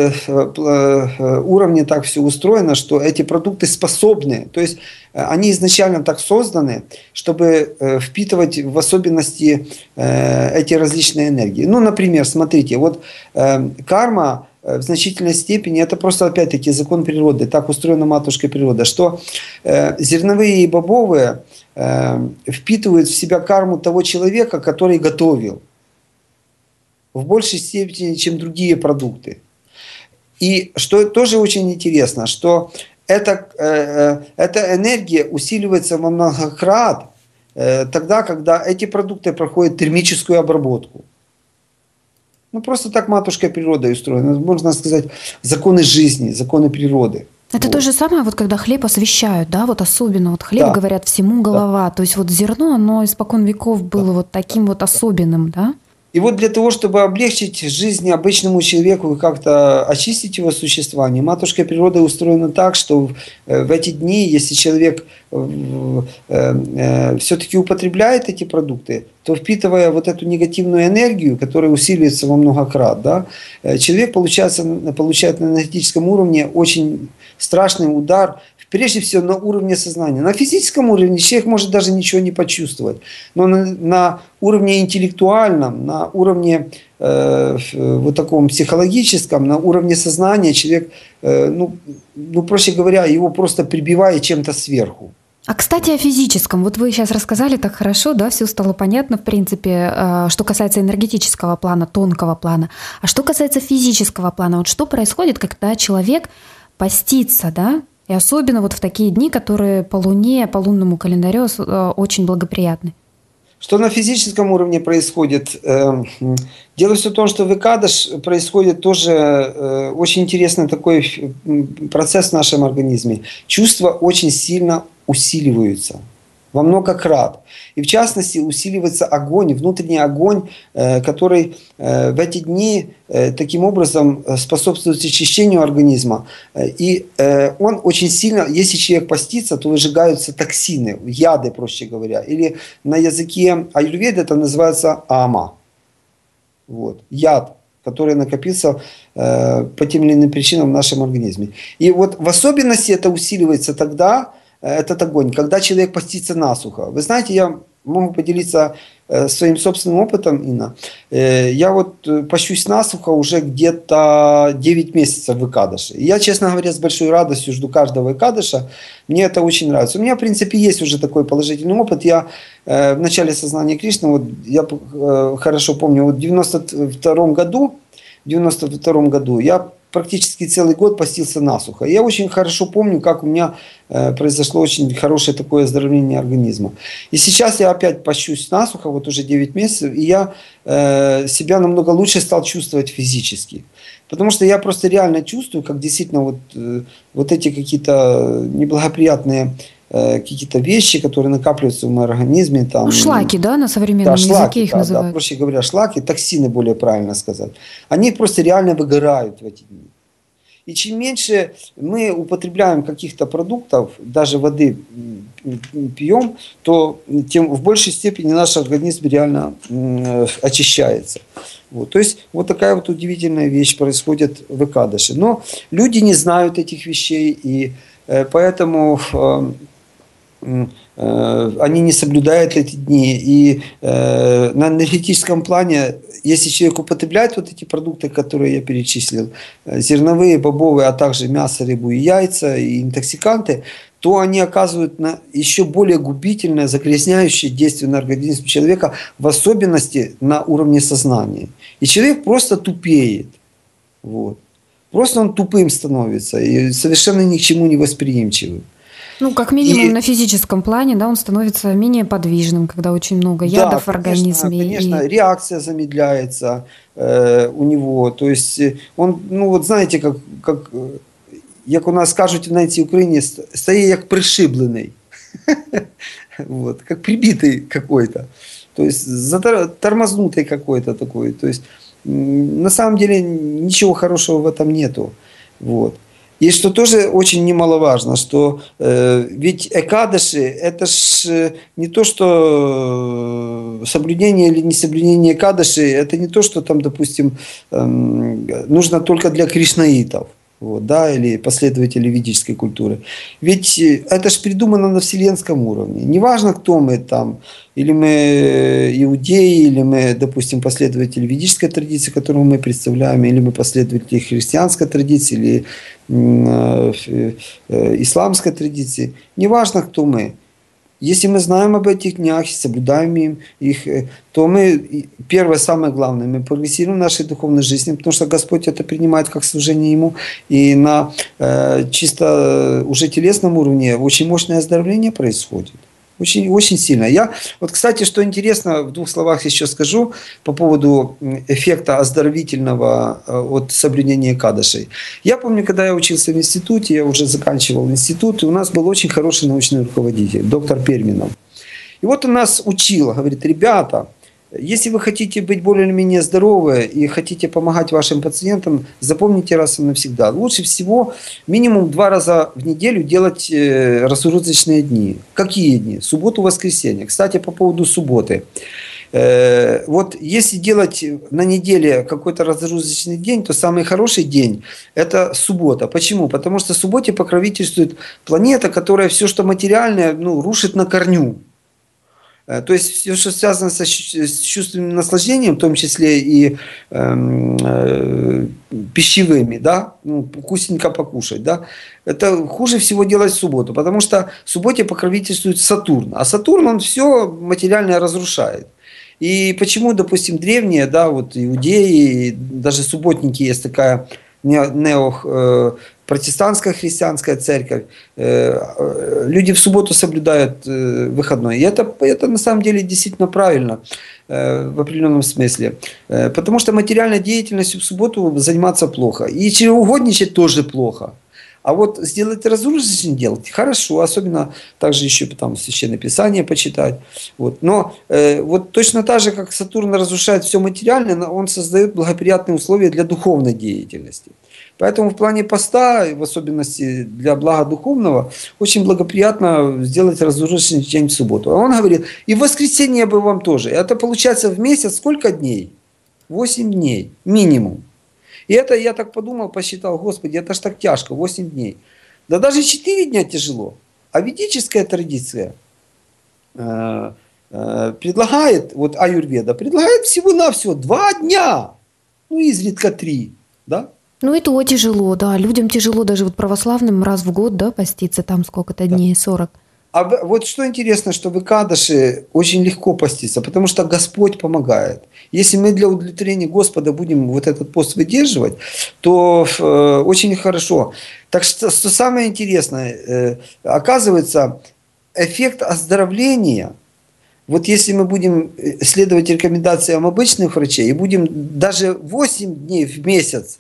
уровне так все устроено, что эти продукты способны, то есть они изначально так созданы, чтобы впитывать в особенности эти различные энергии. Например, смотрите, вот карма в значительной степени, это просто опять-таки закон природы, так устроена матушка природа, что зерновые и бобовые впитывают в себя карму того человека, который готовил, в большей степени, чем другие продукты. И что тоже очень интересно, что эта энергия усиливается во многократно тогда, когда эти продукты проходят термическую обработку. Просто так матушка природа устроена. Можно сказать, законы жизни, законы природы. Это то же самое, вот когда хлеб освещают, да, вот особенно вот хлеб, говорят, всему голова. Да. То есть вот зерно, оно испокон веков было вот таким вот особенным, да? И вот для того, чтобы облегчить жизнь обычному человеку и как-то очистить его существование, матушка природа устроена так, что в эти дни, если человек все-таки употребляет эти продукты, то впитывая вот эту негативную энергию, которая усиливается во многократно, да, человек получает на энергетическом уровне очень страшный удар, прежде всего на уровне сознания. На физическом уровне человек может даже ничего не почувствовать, но на уровне интеллектуальном, на уровне вот таком психологическом, на уровне сознания человек, проще говоря, его просто прибивает чем-то сверху. А, кстати, о физическом. Вот вы сейчас рассказали так хорошо, да, все стало понятно, в принципе, что касается энергетического плана, тонкого плана. А что касается физического плана, вот что происходит, когда человек постится, да, и особенно вот в такие дни, которые по Луне, по лунному календарю очень благоприятны? Что на физическом уровне происходит? Дело все в том, что в Экадыш происходит тоже очень интересный такой процесс в нашем организме. Чувства очень сильно усиливаются во много крат. И в частности усиливается огонь, внутренний огонь, который в эти дни таким образом способствует очищению организма. И он очень сильно, если человек постится, то выжигаются токсины, яды, проще говоря. Или на языке аюрведы это называется ама. Вот. Яд, который накопился по тем или иным причинам в нашем организме. И вот в особенности это усиливается тогда, этот огонь, когда человек постится насухо. Вы знаете, я могу поделиться своим собственным опытом, Инна. Я вот пощусь насухо уже где-то 9 месяцев в Экадыше. И я, честно говоря, с большой радостью жду каждого Экадыша. Мне это очень нравится. У меня, в принципе, есть уже такой положительный опыт. Я в начале сознания Кришны, вот я хорошо помню, вот в 92 году я практически целый год постился насухо. Я очень хорошо помню, как у меня произошло очень хорошее такое оздоровление организма. И сейчас я опять постюсь насухо, вот уже 9 месяцев, и я себя намного лучше стал чувствовать физически. Потому что я просто реально чувствую, как действительно вот эти какие-то неблагоприятные какие-то вещи, которые накапливаются в моем организме. Там, шлаки, да, на современном языке их называют. Да, проще говоря, шлаки, токсины, более правильно сказать. Они просто реально выгорают в эти дни. И чем меньше мы употребляем каких-то продуктов, даже воды пьем, то тем в большей степени наш организм реально очищается. Вот. То есть вот такая вот удивительная вещь происходит в Экадыши. Но люди не знают этих вещей, и поэтому они не соблюдают эти дни. И на энергетическом плане, если человек употребляет вот эти продукты, которые я перечислил, зерновые, бобовые, а также мясо, рыбу и яйца, и интоксиканты, то они оказывают еще более губительное, загрязняющее действие на организм человека, в особенности на уровне сознания. И человек просто тупеет. Вот. Просто он тупым становится и совершенно ни к чему не восприимчивым. Ну, как минимум на физическом плане, да, он становится менее подвижным, когда очень много ядов в организме. Конечно, реакция замедляется у него. То есть он, ну вот знаете, як у нас кажуть в націй Україні, стає як пришиблений, вот, как прибитый какой-то, то есть тормознутый какой-то такой. То есть на самом деле ничего хорошего в этом нету. Вот. И что тоже очень немаловажно, что ведь Экадыши это ж не то, что соблюдение или несоблюдение Экадыши, это не то, что там, допустим, нужно только для кришнаитов. Вот, да, или последователи ведической культуры. Ведь это же придумано на вселенском уровне. Неважно, кто мы там, или мы иудеи, или мы, допустим, последователи ведической традиции, которую мы представляем, или мы последователи христианской традиции, или исламской традиции. Неважно, кто мы. Если мы знаем об этих днях и соблюдаем их, то мы, первое, самое главное, мы прогрессируем в нашей духовной жизни, потому что Господь это принимает как служение Ему. И на чисто уже телесном уровне очень мощное оздоровление происходит. Очень, очень сильно. Вот, кстати, что интересно, в 2 словах еще скажу по поводу эффекта оздоровительного от соблюдения Экадышей. Я помню, когда я учился в институте, я уже заканчивал институт, и у нас был очень хороший научный руководитель, доктор Перминов. И вот он нас учил, говорит: ребята, если вы хотите быть более или менее здоровы и хотите помогать вашим пациентам, запомните раз и навсегда. Лучше всего минимум 2 раза в неделю делать разгрузочные дни. Какие дни? Субботу, воскресенье. Кстати, по поводу субботы. Вот если делать на неделе какой-то разгрузочный день, то самый хороший день – это суббота. Почему? Потому что в субботе покровительствует планета, которая все, что материальное, рушит на корню. То есть все, что связано с чувственным наслаждением, в том числе и пищевыми, да, вкусненько покушать, да, это хуже всего делать в субботу, потому что в субботе покровительствует Сатурн, а Сатурн, он все материальное разрушает. И почему, допустим, древние, да, вот иудеи, даже субботники, есть такая протестантская христианская церковь, люди в субботу соблюдают выходной. И это на самом деле действительно правильно в определенном смысле. Потому что материальной деятельностью в субботу заниматься плохо. И чревоугодничать тоже плохо. А вот сделать разгрузочный делать хорошо, особенно также еще там Священное Писание почитать. Вот. Но вот точно так же, как Сатурн разрушает все материальное, он создает благоприятные условия для духовной деятельности. Поэтому в плане поста, в особенности для блага духовного, очень благоприятно сделать разгрузочный день в субботу. А он говорит, и в воскресенье бы вам тоже. Это получается в месяц сколько дней? 8 дней минимум. И это я так подумал, посчитал, Господи, это ж так тяжко, 8 дней. Да даже 4 дня тяжело. А ведическая традиция предлагает, вот аюрведа, предлагает всего-навсего 2 дня. Изредка 3, да? И то тяжело, да. Людям тяжело даже вот православным раз в год, да, поститься там сколько-то дней, 40. вот что интересно, что в Икадыши очень легко поститься, потому что Господь помогает. Если мы для удовлетворения Господа будем вот этот пост выдерживать, то очень хорошо. Так что самое интересное, оказывается, эффект оздоровления, вот если мы будем следовать рекомендациям обычных врачей и будем даже 8 дней в месяц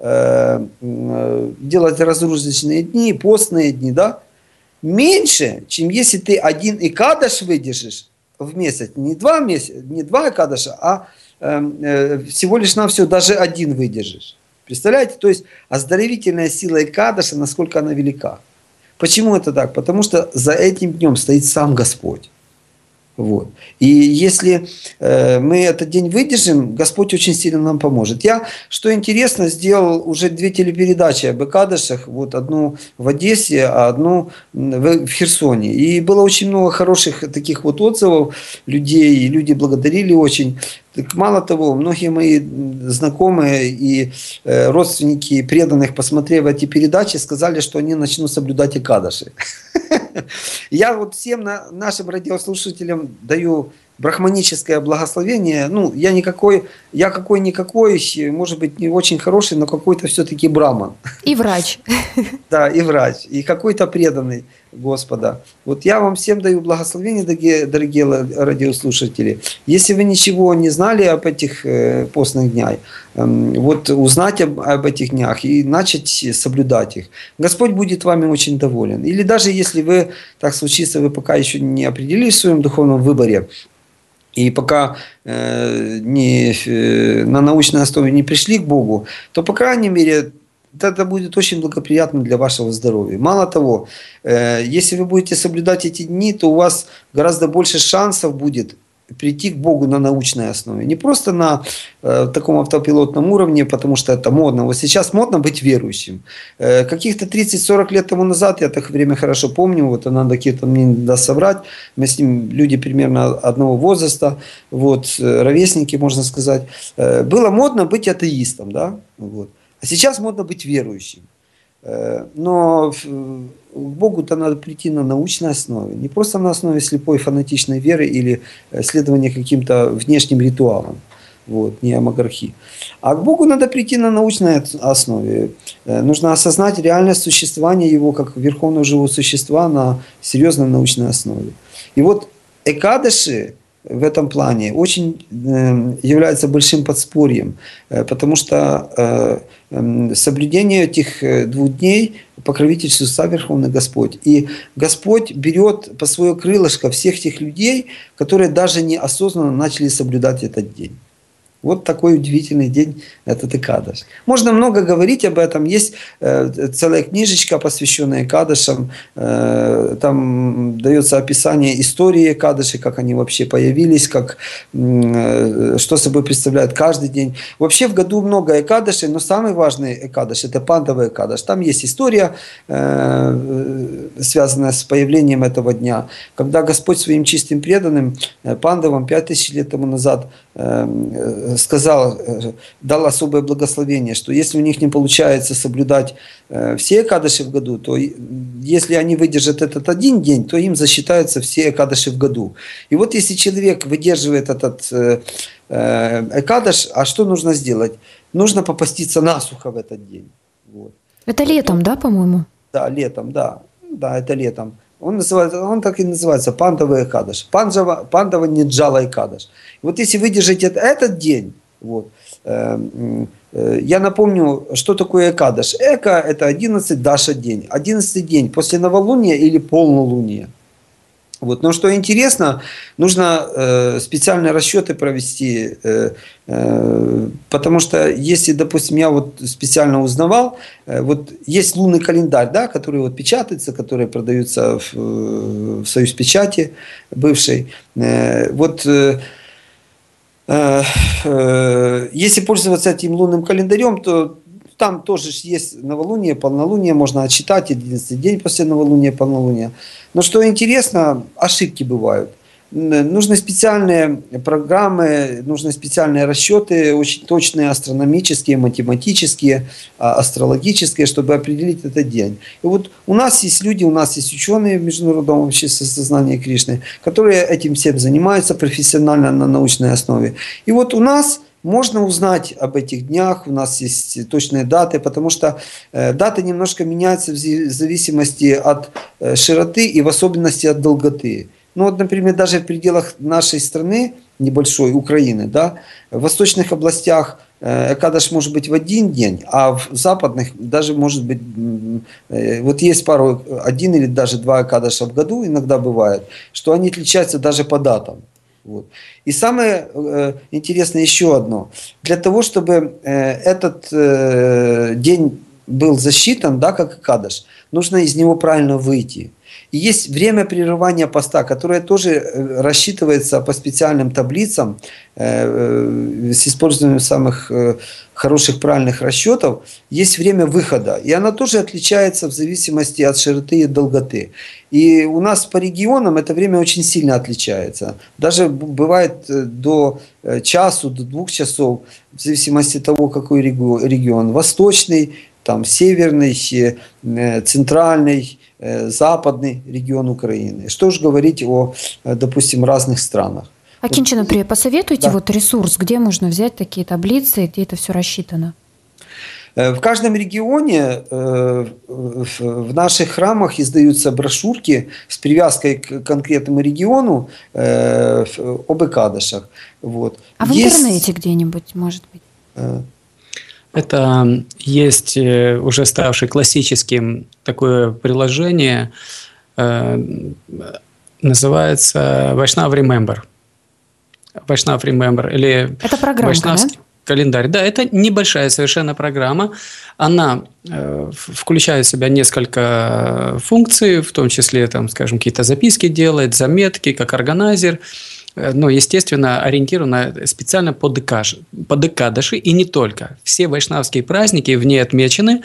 делать разгрузочные дни, постные дни, да, меньше, чем если ты один икадыш выдержишь в месяц. Не два икадыша, а всего лишь навсего даже один выдержишь. Представляете? То есть оздоровительная сила икадыша, насколько она велика. Почему это так? Потому что за этим днем стоит сам Господь. Вот. И если мы этот день выдержим, Господь очень сильно нам поможет. Я, что интересно, сделал уже 2 телепередачи об Икадышах. Вот одну в Одессе, а одну в Херсоне. И было очень много хороших таких вот отзывов людей. И люди благодарили очень. Так мало того, многие мои знакомые и родственники преданных, посмотрев эти передачи, сказали, что они начнут соблюдать Икадыши. Я вот всем нашим радиослушателям даю брахманическое благословение. Ну, я какой-никакой, может быть, не очень хороший, но какой-то все-таки браман. И врач. Да, и врач, и какой-то преданный Господа. Вот я вам всем даю благословение, дорогие радиослушатели. Если вы ничего не знали об этих постных днях, вот узнать об этих днях и начать соблюдать их. Господь будет вами очень доволен. Или даже если вы, так случится, вы пока еще не определились в своем духовном выборе, и пока на научной основе не пришли к Богу, то, по крайней мере, это будет очень благоприятно для вашего здоровья. Мало того, если вы будете соблюдать эти дни, то у вас гораздо больше шансов будет прийти к Богу на научной основе. Не просто на таком автопилотном уровне, потому что это модно. Вот сейчас модно быть верующим. Каких-то 30-40 лет тому назад, я так время хорошо помню, вот Ананда Киртан мне не даст соврать, мы с ним люди примерно одного возраста, вот, ровесники, можно сказать. Было модно быть атеистом, да? Вот. А сейчас модно быть верующим. Но к Богу-то надо прийти на научной основе. Не просто на основе слепой фанатичной веры или следования каким-то внешним ритуалам. Вот, не амагархи. А к Богу надо прийти на научной основе. Нужно осознать реальность существования Его как верховного живого существа на серьезной научной основе. И вот Экадыши в этом плане очень является большим подспорьем, потому что соблюдение этих 2 дней покровительствует сам Верховный Господь. И Господь берет по свое крылышко всех тех людей, которые даже неосознанно начали соблюдать этот день. Вот такой удивительный день этот Икадыш. Можно много говорить об этом. Есть целая книжечка, посвященная Икадышам. Там дается описание истории Икадышей, как они вообще появились, что собой представляет каждый день. Вообще в году много Икадышей, но самый важный Икадыш – это Пандава Икадыш. Там есть история, связанная с появлением этого дня. Когда Господь своим чистым преданным Пандавам 5000 лет тому назад сказал, дал особое благословение, что если у них не получается соблюдать все Экадыши в году, то если они выдержат этот один день, то им засчитаются все Экадыши в году. И вот если человек выдерживает этот Экадыш, а что нужно сделать? Нужно попаститься насухо в этот день. Вот. Это летом, да, по-моему? Да, летом, да. Да, это летом. Он так и называется Пандава Экадыш. Пандава Ниджала Экадыш. Вот если выдержать этот день, вот, я напомню, что такое Экадыш. Эка – это 11 даша день. 11 день после новолуния или полнолуния. Вот. Но что интересно, нужно специальные расчеты провести, потому что если, допустим, я вот специально узнавал, вот есть лунный календарь, да, который вот печатается, который продается в Союз печати бывшей. Вот если пользоваться этим лунным календарем, то там тоже есть новолуние, полнолуние, можно отсчитать 11 день после новолуния, полнолуния. Но что интересно, ошибки бывают. нужны специальные программы, нужны специальные расчеты, очень точные астрономические, математические, астрологические, чтобы определить этот день. И вот у нас есть люди, у нас есть ученые в Международном обществе сознания Кришны, которые этим всем занимаются профессионально на научной основе. И вот у нас можно узнать об этих днях, у нас есть точные даты, потому что даты немножко меняются в зависимости от широты и в особенности от долготы. Ну вот, например, даже в пределах нашей страны, небольшой, Украины, да, в восточных областях Экадаш может быть в один день, а в западных даже может быть, вот есть пару, один или даже два Экадаша в году иногда бывает, что они отличаются даже по датам. Вот. И самое интересное еще одно. Для того, чтобы этот день был засчитан, да, как Экадаш, нужно из него правильно выйти. И есть время прерывания поста, которое тоже рассчитывается по специальным таблицам с использованием самых хороших правильных расчетов. Есть время выхода, и оно тоже отличается в зависимости от широты и долготы. И у нас по регионам это время очень сильно отличается. Даже бывает до часу, до 2 часов, в зависимости от того, какой регион. Восточный, там, северный, центральный, западный регион Украины. Что же говорить о, допустим, разных странах. Акинчина Прия, посоветуйте да. вот ресурс, где можно взять такие таблицы, где это все рассчитано? В каждом регионе в наших храмах издаются брошюрки с привязкой к конкретному региону об Экадашах. Вот. А в интернете где-нибудь, может быть? Это есть уже ставший классическим такое приложение, называется Vaishnav Remember. Vaishnav Remember или это программа, Вайшнавский календарь. Да, это небольшая совершенно программа. Она включает в себя несколько функций, в том числе, там, скажем, какие-то записки делает, заметки, как органайзер. Но, естественно, ориентирована специально под Экадаши и не только. Все вайшнавские праздники в ней отмечены,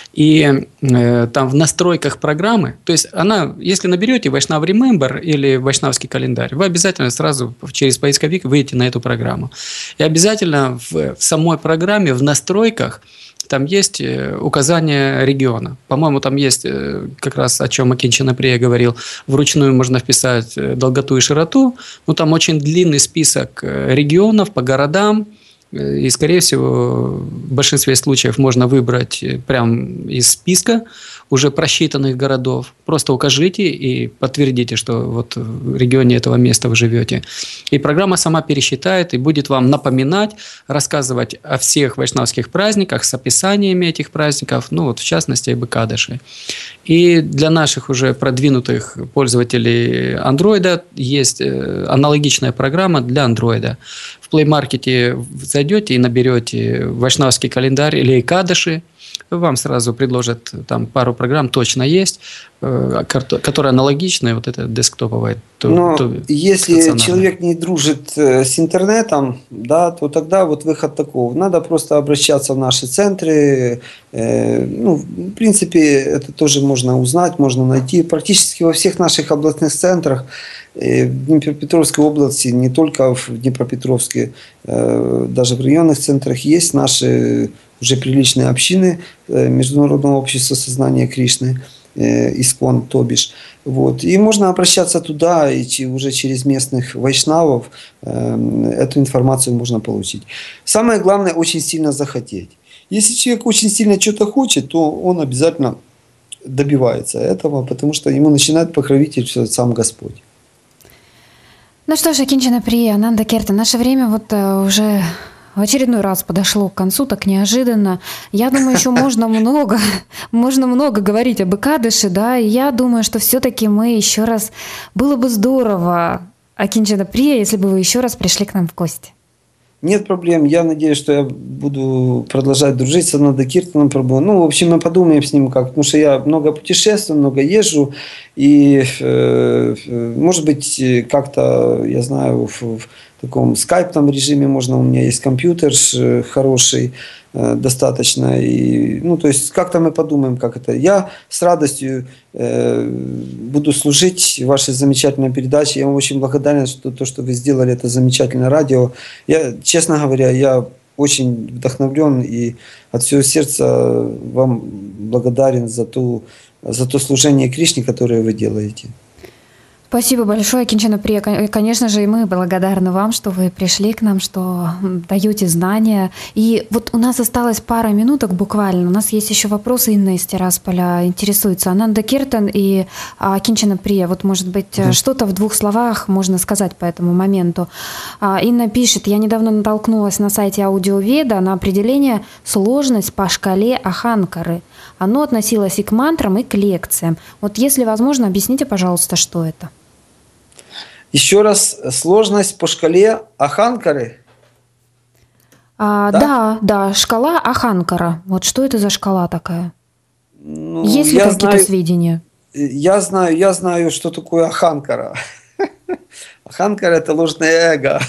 и там в настройках программы, то есть она, если наберете Vaishnav Remember или Вайшнавский календарь, вы обязательно сразу через поисковик выйдете на эту программу. И обязательно в самой программе, в настройках, там есть указание региона. По-моему, там есть как раз, о чем Акинчина Прия говорил, вручную можно вписать долготу и широту. Ну, там очень длинный список регионов по городам. И, скорее всего, в большинстве случаев можно выбрать прямо из списка уже просчитанных городов. Просто укажите и подтвердите, что вот в регионе этого места вы живете. И программа сама пересчитает и будет вам напоминать, рассказывать о всех вайшнавских праздниках с описаниями этих праздников, ну вот в частности об Экадаши. И для наших уже продвинутых пользователей Android есть аналогичная программа для Android. В Play Market зайдете и наберете Вайшнавский календарь или Экадаши, вам сразу предложат, там пару программ точно есть, которые аналогичны, вот это десктоповое. Но если человек не дружит с интернетом, да, то тогда вот выход такого. Надо просто обращаться в наши центры. Ну, в принципе, это тоже можно узнать, можно найти. Практически во всех наших областных центрах, в Днепропетровской области, не только в Днепропетровске, даже в районных центрах есть наши уже приличные общины Международного общества сознания Кришны, Искон, то бишь. Вот. И можно обращаться туда, и уже через местных вайшнавов эту информацию можно получить. Самое главное, очень сильно захотеть. Если человек очень сильно что-то хочет, то он обязательно добивается этого, потому что ему начинает покровительствовать сам Господь. Ну что ж, Акинчина Прия, Ананда Киртан, наше время вот уже в очередной раз подошло к концу так неожиданно. Я думаю, еще можно много говорить об Экадаше, да, и я думаю, что все-таки мы еще раз, было бы здорово, Акинчина Прия, если бы вы еще раз пришли к нам в гости. Нет проблем. Я надеюсь, что я буду продолжать дружить с Анандой Киртаном. Ну, в общем, мы подумаем с ним как. Потому что я много путешествую, много езжу. И, может быть, как-то, я знаю, в таком скайпном режиме можно, у меня есть компьютер хороший, достаточно. И, ну, то есть, как-то мы подумаем, как это. Я с радостью буду служить вашей замечательной передаче. Я вам очень благодарен, что то, что вы сделали, это замечательное радио. Я, честно говоря, я очень вдохновлен и от всего сердца вам благодарен за то служение Кришне, которое вы делаете. Спасибо большое, Кинчана Прия. Конечно же, и мы благодарны вам, что вы пришли к нам, что даете знания. И вот у нас осталось пара минуток буквально. У нас есть еще вопросы. Инна из Тирасполя интересуется. Ананда Киртан и Кинчана Прия. Вот, может быть, что-то в 2 словах можно сказать по этому моменту. Инна пишет: я недавно натолкнулась на сайте Аудиоведа на определение «сложность по шкале Аханкары». Оно относилось и к мантрам, и к лекциям. Вот, если возможно, объясните, пожалуйста, что это. Еще раз, сложность по шкале Аханкары? Да, шкала Аханкара. Вот что это за шкала такая? Ну, есть ли какие-то сведения? Я знаю, что такое Аханкара. Аханкара – это ложное эго.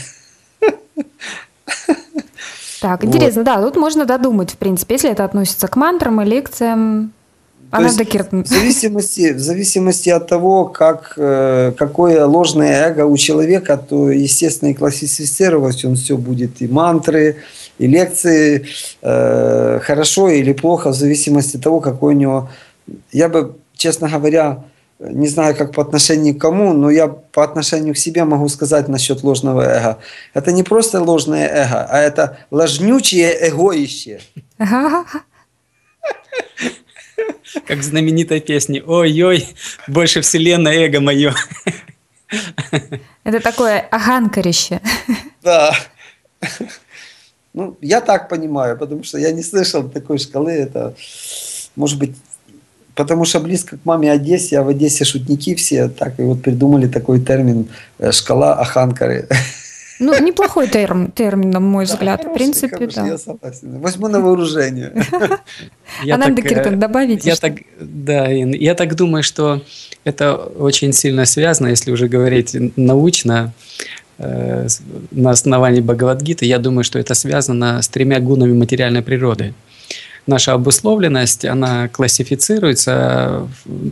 Так, интересно, да, тут можно додумать, в принципе, если это относится к мантрам и лекциям. Ананда Киртан. В зависимости от того, какое ложное эго у человека, то, естественно, и классифицировать он все будет, и мантры, и лекции, хорошо или плохо, в зависимости от того, какой у него... Я бы, честно говоря, не знаю, как по отношению к кому, но я по отношению к себе могу сказать насчет ложного эго. Это не просто ложное эго, а это ложнючее эгоище. Как в знаменитой песне: «Ой-ой, больше вселенная, эго мое». Это такое аханкарище. Да. Ну, я так понимаю, потому что я не слышал такой шкалы. Это, может быть, потому что близко к маме Одессе, а в Одессе шутники все, так и вот придумали такой термин «шкала Аханкары». Ну, неплохой термин, на мой взгляд. Хороший, В принципе, да. Я согласен. Возьму на вооружение. Ананда Киртан, добавите? Я так думаю, что это очень сильно связано, если уже говорить научно, на основании Бхагавад-гиты. Я думаю, что это связано с 3 гунами материальной природы. Наша обусловленность, она классифицируется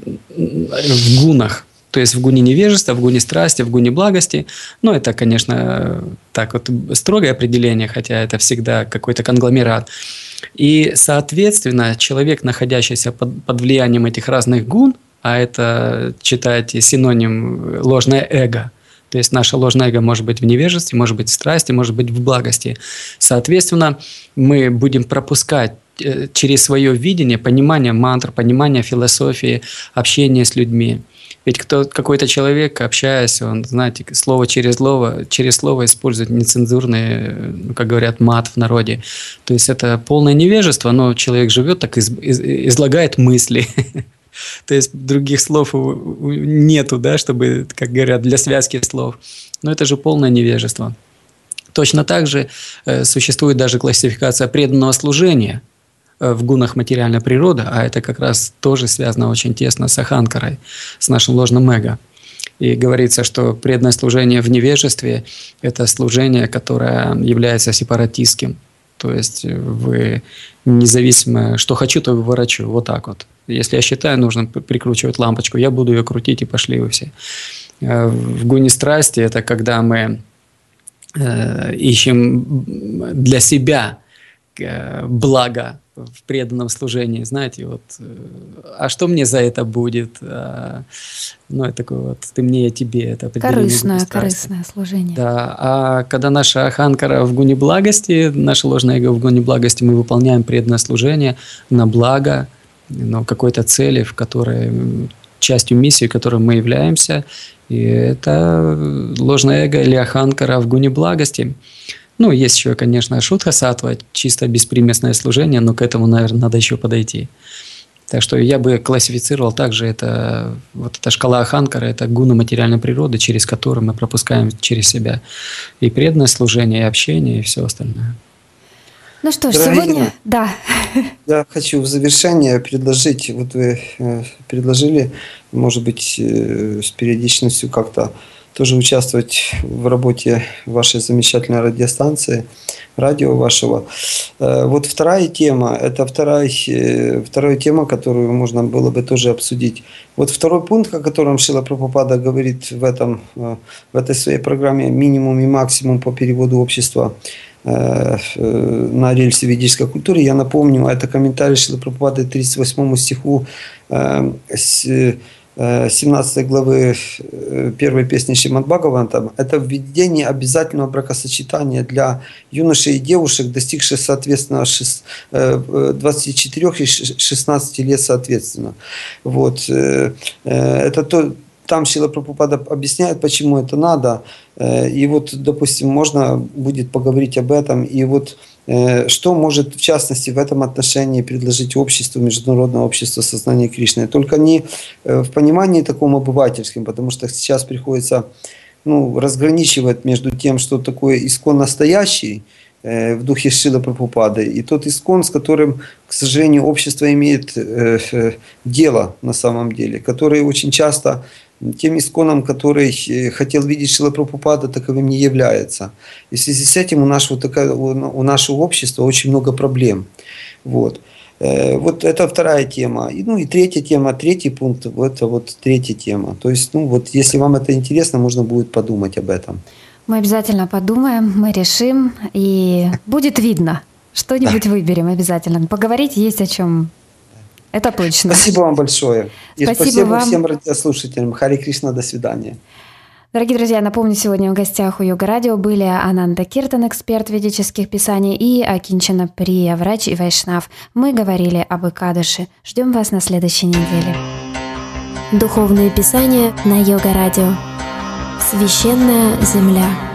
в гунах. То есть в гуне невежества, в гуне страсти, в гуне благости. Ну, это, конечно, так вот строгое определение, хотя это всегда какой-то конгломерат. И, соответственно, человек, находящийся под влиянием этих разных гун, а это, читайте, синоним ложное эго, то есть наше ложное эго может быть в невежестве, может быть в страсти, может быть в благости. Соответственно, мы будем пропускать через свое видение, понимание мантр, понимание философии, общение с людьми. Ведь какой-то человек, общаясь, он, знаете, слово через слово использует нецензурный, как говорят, мат в народе. То есть это полное невежество, но человек живет так, излагает мысли. То есть других слов нету, да, чтобы, как говорят, для связки слов. Но это же полное невежество. Точно так же существует даже классификация преданного служения в гунах материальной природы, а это как раз тоже связано очень тесно с Аханкарой, с нашим ложным эго. И говорится, что преданное служение в невежестве – это служение, которое является сепаратистским. То есть вы независимо, что хочу, то выворачу. Вот так вот. Если я считаю, нужно прикручивать лампочку, я буду ее крутить, и пошли вы все. В гуне страсти – это когда мы ищем для себя благо в преданном служении, знаете, вот, а что мне за это будет? Ну, это такое вот, ты мне, я тебе, это корыстное служение. Да, а когда наша Аханкара в гуне благости, наше ложное эго в гуне благости, мы выполняем преданное служение на благо, но какой-то цели, в которой, частью миссии, которой мы являемся, и это ложное эго или Аханкара в гуне благости. Ну, есть еще, конечно, шутха саттва, чисто беспримесное служение, но к этому, наверное, надо еще подойти. Так что я бы классифицировал также это, вот эта шкала Аханкара, это гуна материальной природы, через которую мы пропускаем через себя и преданное служение, и общение, и все остальное. Ну что ж, сегодня... Да. Я хочу в завершение предложить, вот вы предложили, может быть, с периодичностью как-то тоже участвовать в работе вашей замечательной радиостанции, радио вашего. Вот вторая тема, это вторая тема, которую можно было бы тоже обсудить. Вот второй пункт, о котором Шрила Прабхупада говорит в этой своей программе «Минимум и максимум по переводу общества на рельсы ведической культуры». Я напомню, это комментарий Шрилы Прабхупады 38 стиху 17 главы первой песни Шримад Бхагаватам. Это введение обязательного бракосочетания для юношей и девушек, достигших соответственно 24 и 16 лет соответственно. Вот. Это там Шрила Прабхупада объясняет, почему это надо. И вот, допустим, можно будет поговорить об этом. И вот что может, в частности, в этом отношении предложить обществу, Международное общество сознания Кришны. Только не в понимании таком обывательском, потому что сейчас приходится разграничивать между тем, что такое искон настоящий, в духе Шрилы Прабхупады, и тот искон, с которым, к сожалению, общество имеет дело на самом деле, который очень часто тем исконом, который хотел видеть Шрила Прабхупада, таковым не является. И в связи с этим у нашего общества очень много проблем. Вот. Вот это вторая тема. И третья тема, третий пункт, это вот третья тема. То есть, если вам это интересно, можно будет подумать об этом. Мы обязательно подумаем, мы решим, и будет видно. Что-нибудь выберем обязательно. Поговорить есть о чем. Это точно. Спасибо вам большое. И спасибо вам. Всем радиослушателям. Харе Кришна, до свидания. Дорогие друзья, напомню, сегодня в гостях у Йога Радио были Ананда Киртан, эксперт ведических писаний, и Акинчана Прия, врач и вайшнав. Мы говорили об Экадаши. Ждем вас на следующей неделе. Духовные писания на Йога Радио. Священная земля.